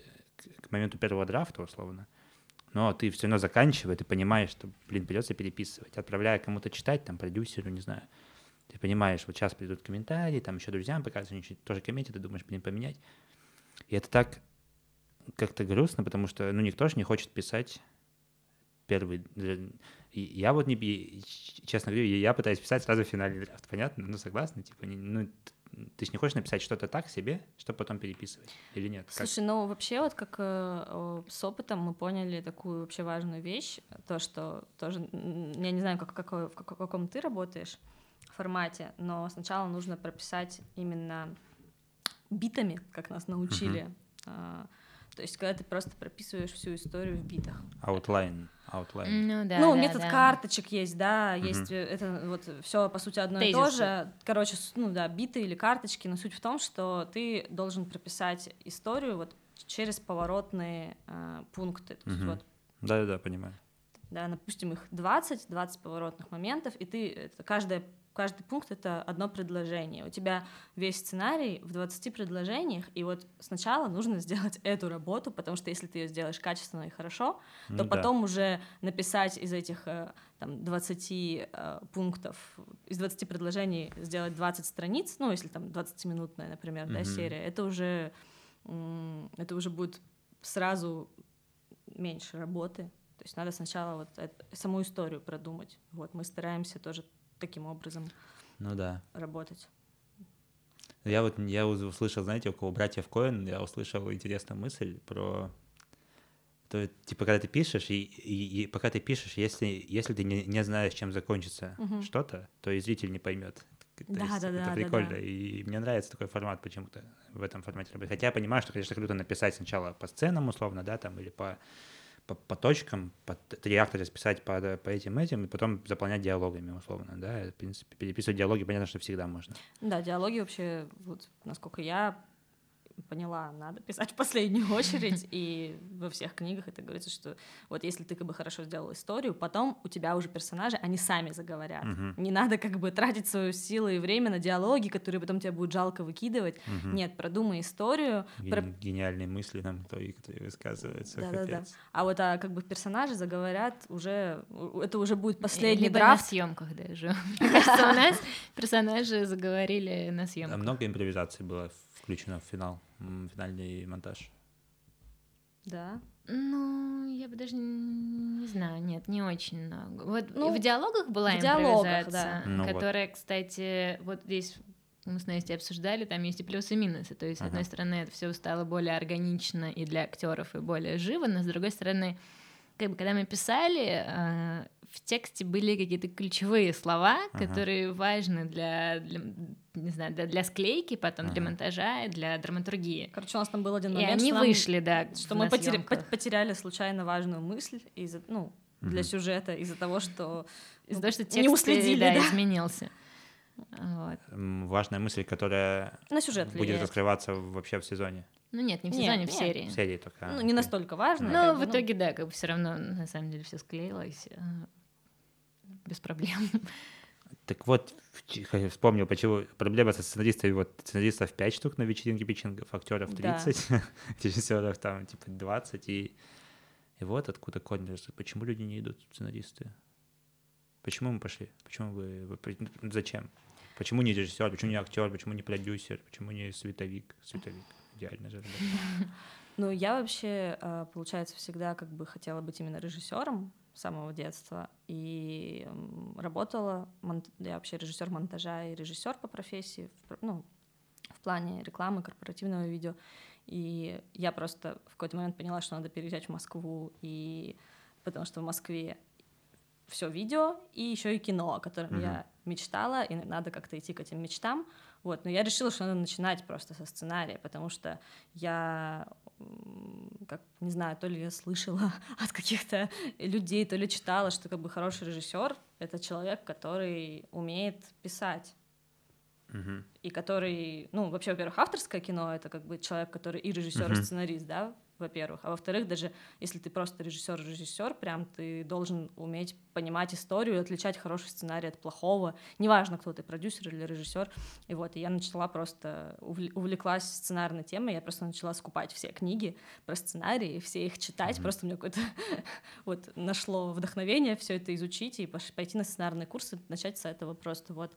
к моменту первого драфта, условно, но ты все равно заканчиваешь, ты понимаешь, что, блин, придется переписывать. Отправляя кому-то читать, там, продюсеру, не знаю, ты понимаешь, вот сейчас придут комментарии, там еще друзьям показывают, они тоже комментят, ты думаешь, блин, поменять. И это так как-то грустно, потому что, ну, никто же не хочет писать первый... И я вот, не, честно говоря, я пытаюсь писать сразу финальный драфт, понятно? Ну, согласны? Типа, ну... Ты же не хочешь написать что-то так себе, чтобы потом переписывать, или нет? Слушай, как? Ну вообще вот как э, с опытом мы поняли такую вообще важную вещь, то, что тоже, я не знаю, как, какой, в каком ты работаешь формате, но сначала нужно прописать именно битами, как нас научили. Uh-huh. То есть, когда ты просто прописываешь всю историю в битах. Outline. Outline. Ну, да, ну да, метод да. карточек есть, да, Uh-huh. есть это вот все по сути одно Тезисы. и то же. Короче, ну да, биты или карточки, но суть в том, что ты должен прописать историю вот через поворотные э, пункты. То есть, uh-huh. вот, да-да-да, понимаю. Да, допустим, их двадцать, двадцать поворотных моментов, и ты это, каждая Каждый пункт — это одно предложение. У тебя весь сценарий в двадцати предложениях, и вот сначала нужно сделать эту работу, потому что если ты ее сделаешь качественно и хорошо, то ну, потом да. уже написать из этих там, двадцати э, пунктов, из двадцати предложений сделать двадцать страниц, ну, если там двадцатиминутная, например, mm-hmm. да, серия, это уже, это уже будет сразу меньше работы. То есть надо сначала вот это, саму историю продумать. Вот мы стараемся тоже таким образом ну, да. работать. Я вот я услышал, знаете, у кого братьев Коэн, я услышал интересную мысль про то, типа, когда ты пишешь, и, и, и пока ты пишешь, если, если ты не, не знаешь, чем закончится Угу. что-то, то и зритель не поймет. Да, есть, да, это да, прикольно, да, да. И мне нравится такой формат почему-то в этом формате работать. Хотя я понимаю, что, конечно, круто написать сначала по сценам условно, да, там, или по, по, по точкам, по три акта расписать по, по этим этим, и потом заполнять диалогами условно, да, в принципе, переписывать диалоги, понятно, что всегда можно. Да, диалоги вообще, вот, насколько я поняла, надо писать в последнюю очередь, и во всех книгах это говорится, что вот если ты как бы хорошо сделал историю, потом у тебя уже персонажи, они сами заговорят. Uh-huh. Не надо как бы тратить свою силу и время на диалоги, которые потом тебе будет жалко выкидывать. Uh-huh. Нет, продумай историю. Ген- про... Гениальные мысли нам твои, которые высказываются. Да-да-да. А вот а, как бы персонажи заговорят уже, это уже будет последний Либо драфт. на съемках даже. Мне кажется, у нас персонажи заговорили на съемках. Много импровизаций было включено в финал, в финальный монтаж. Да. Ну, я бы даже не знаю, нет, не очень много. Вот ну, в диалогах была в импровизация, диалогах, да. ну, которая, вот. Кстати, вот здесь мы с Настей обсуждали, там есть и плюсы, и минусы. То есть, ага. с одной стороны, это все стало более органично и для актеров, и более живо, но с другой стороны, как бы, когда мы писали, в тексте были какие-то ключевые слова, ага. которые важны для, для, не знаю, для, для склейки, потом ага. для монтажа и для драматургии. Короче, у нас там был один момент, и они что вышли, нам, да, что мы потери, потеряли случайно важную мысль из-за, ну, mm-hmm. для сюжета из-за того, что из-за того, что текст не уследили, да, да. изменился. Вот. Важная мысль, которая на сюжет будет влияет. раскрываться вообще в сезоне. Ну нет, не в сезоне, нет, в нет. серии. В серии только. Ну, не настолько важно. Но в итоге, ну... да, как бы все равно на самом деле все склеилось без проблем. Так вот, вспомнил, почему проблема со сценаристами. Вот сценаристов пять штук на вечеринке питчингов, актеров тридцать, да. режиссеров там типа двадцать. И, и вот откуда корень растет. Почему люди не идут, сценаристы? Почему мы пошли? Почему вы, вы зачем? Почему не режиссер? Почему не актер? Почему не продюсер? Почему не световик? Световик. Идеально же. Ну, я вообще, получается, всегда как бы хотела быть именно режиссером с самого детства. И работала, я вообще режиссер монтажа и режиссер по профессии, ну, в плане рекламы, корпоративного видео. И я просто в какой-то момент поняла, что надо переезжать в Москву, и потому что в Москве все видео и еще и кино, о котором mm-hmm. я мечтала, и надо как-то идти к этим мечтам. Вот. Но я решила, что надо начинать просто со сценария, потому что я, как, не знаю, то ли я слышала от каких-то людей, то ли читала, что как бы хороший режиссер — это человек, который умеет писать. Mm-hmm. И который, ну, вообще, во-первых, авторское кино — это как бы человек, который и режиссер, mm-hmm. и сценарист, да, во-первых. А во-вторых, даже если ты просто режиссер-режиссер, прям ты должен уметь понимать историю, отличать хороший сценарий от плохого. Неважно, кто ты, продюсер или режиссер. И вот, и я начала просто, увлеклась сценарной темой, я просто начала скупать все книги про сценарии, все их читать, mm-hmm. просто мне какое-то вот нашло вдохновение все это изучить и пойти на сценарные курсы, начать с этого просто вот.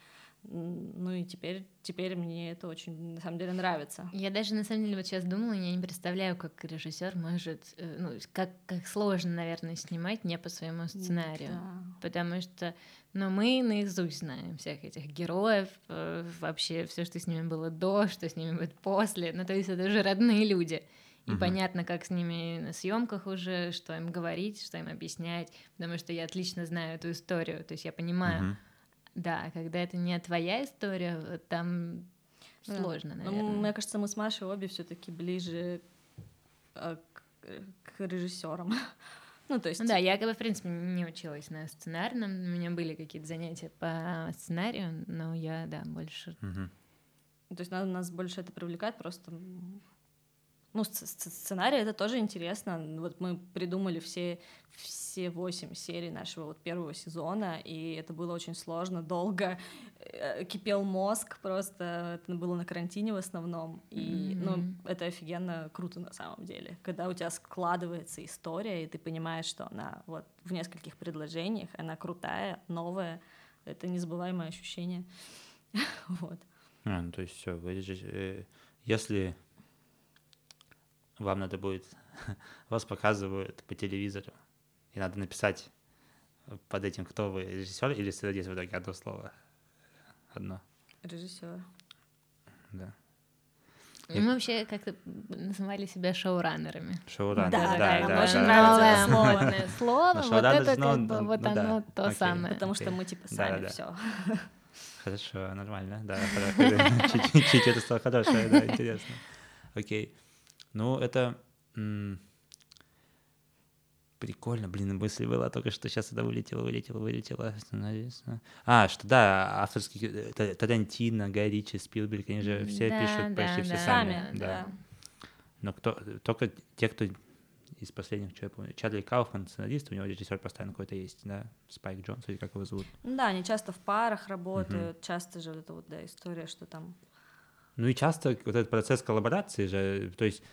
Ну и теперь, теперь мне это очень, на самом деле, нравится. Я даже, на самом деле, вот сейчас думала, я не представляю, как режиссер может, ну, как, как сложно, наверное, снимать не по своему сценарию. Да. Потому что, ну, мы наизусть знаем всех этих героев, вообще все, что с ними было до, что с ними будет после. Ну, то есть это уже родные люди. И uh-huh. понятно, как с ними на съемках уже, что им говорить, что им объяснять, потому что я отлично знаю эту историю. То есть я понимаю. Uh-huh. Да, когда это не твоя история, там да. сложно, наверное. Ну, мне кажется, мы с Машей обе все-таки ближе э, к, к режиссерам. Ну, то есть... Да, я, как бы, в принципе, не училась на сценарном, у меня были какие-то занятия по сценарию, но я, да, больше... Угу. То есть надо, нас больше это привлекает просто... Ну, сценарий — это тоже интересно. Вот мы придумали все, все восемь серий нашего вот первого сезона, и это было очень сложно, долго, кипел мозг, просто это было на карантине в основном, и, mm-hmm. ну, это офигенно круто на самом деле, когда у тебя складывается история, и ты понимаешь, что она вот в нескольких предложениях, она крутая, новая, это незабываемое ощущение. Вот. А, ну, то есть все, если... Вам надо будет вас показывают по телевизору, и надо написать под этим, кто вы, режиссер или сценарист, в итоге одно слово, одно. Режиссер. Да. Мы вообще как-то называли себя шоураннерами. Шоураннер, Да, да, да, да. нам очень да. нравится это Новое слово. модное слово, Но вот шоураннер, это ну, как ну, бы вот ну да, оно то окей. самое. Потому Окей. что мы типа Да, сами да. все. Хорошо, нормально, да. Чуть-чуть это стало хорошее, да, интересно. Окей. Ну, это м, прикольно, блин, мысль была только что, сейчас это вылетело, вылетело, вылетело. А, что да, авторские, Т- Тарантино, Гай Ричи, Спилберг, они же все Да, пишут да, почти все да, сами. Сами, да. Но кто, только те, кто из последних, что я помню, Чарли Кауфман, сценарист, у него режиссер постоянно какой-то есть, да, Спайк Джонс, или как его зовут. Ну да, они часто в парах работают, часто же вот эта вот, да, история, что там... Ну и часто вот этот процесс коллаборации же, то есть,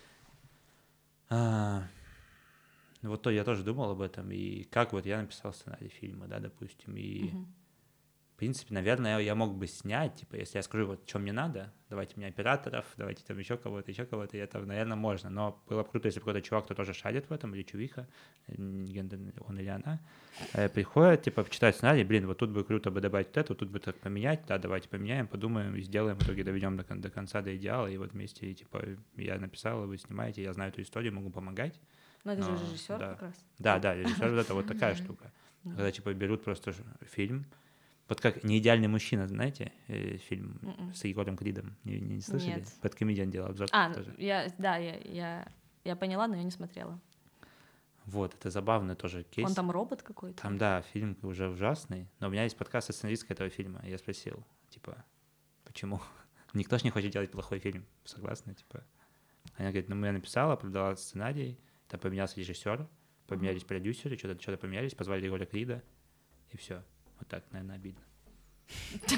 а, вот то я тоже думал об этом, и как вот я написал сценарий фильма, да, допустим, и Мгм. в принципе, наверное, я мог бы снять, типа, если я скажу, вот, что мне надо, давайте мне операторов, давайте там еще кого-то, еще кого-то, и это, наверное, можно, но было бы круто, если бы какой-то чувак, кто тоже шарит в этом, или чувиха, гендер, он или она, э, приходит, типа, почитает сценарий, блин, вот тут бы круто бы добавить вот это, вот тут бы так поменять, да, давайте поменяем, подумаем и сделаем, в итоге доведем до, кон- до конца, до идеала, и вот вместе, и, типа, я написал, вы снимаете, я знаю эту историю, могу помогать. Ну это же Но, режиссер да. как раз. Да, да, режиссер вот это вот такая Мгм. штука, когда, типа, берут просто ж- фильм, вот как «Неидеальный мужчина», знаете, э, фильм Мгм. с Егором Кридом? Не, не слышали? Нет. Бэдкомедиан делал обзор А, тоже. я, да, я, я, я поняла, но я не смотрела. Вот, это забавный тоже кейс. Он там робот какой-то? Там, да, фильм уже ужасный, но у меня есть подкаст со сценаристкой этого фильма, и я спросил, типа, почему? Никто ж не хочет делать плохой фильм, согласны? Типа, она говорит, ну, я написала, продала сценарий, там поменялся режиссер, поменялись продюсеры, что-то что поменялись, позвали Егора Крида, и все. Вот так, наверное, обидно.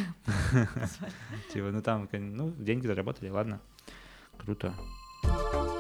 Типа, ну там, ну, деньги заработали, ладно, круто.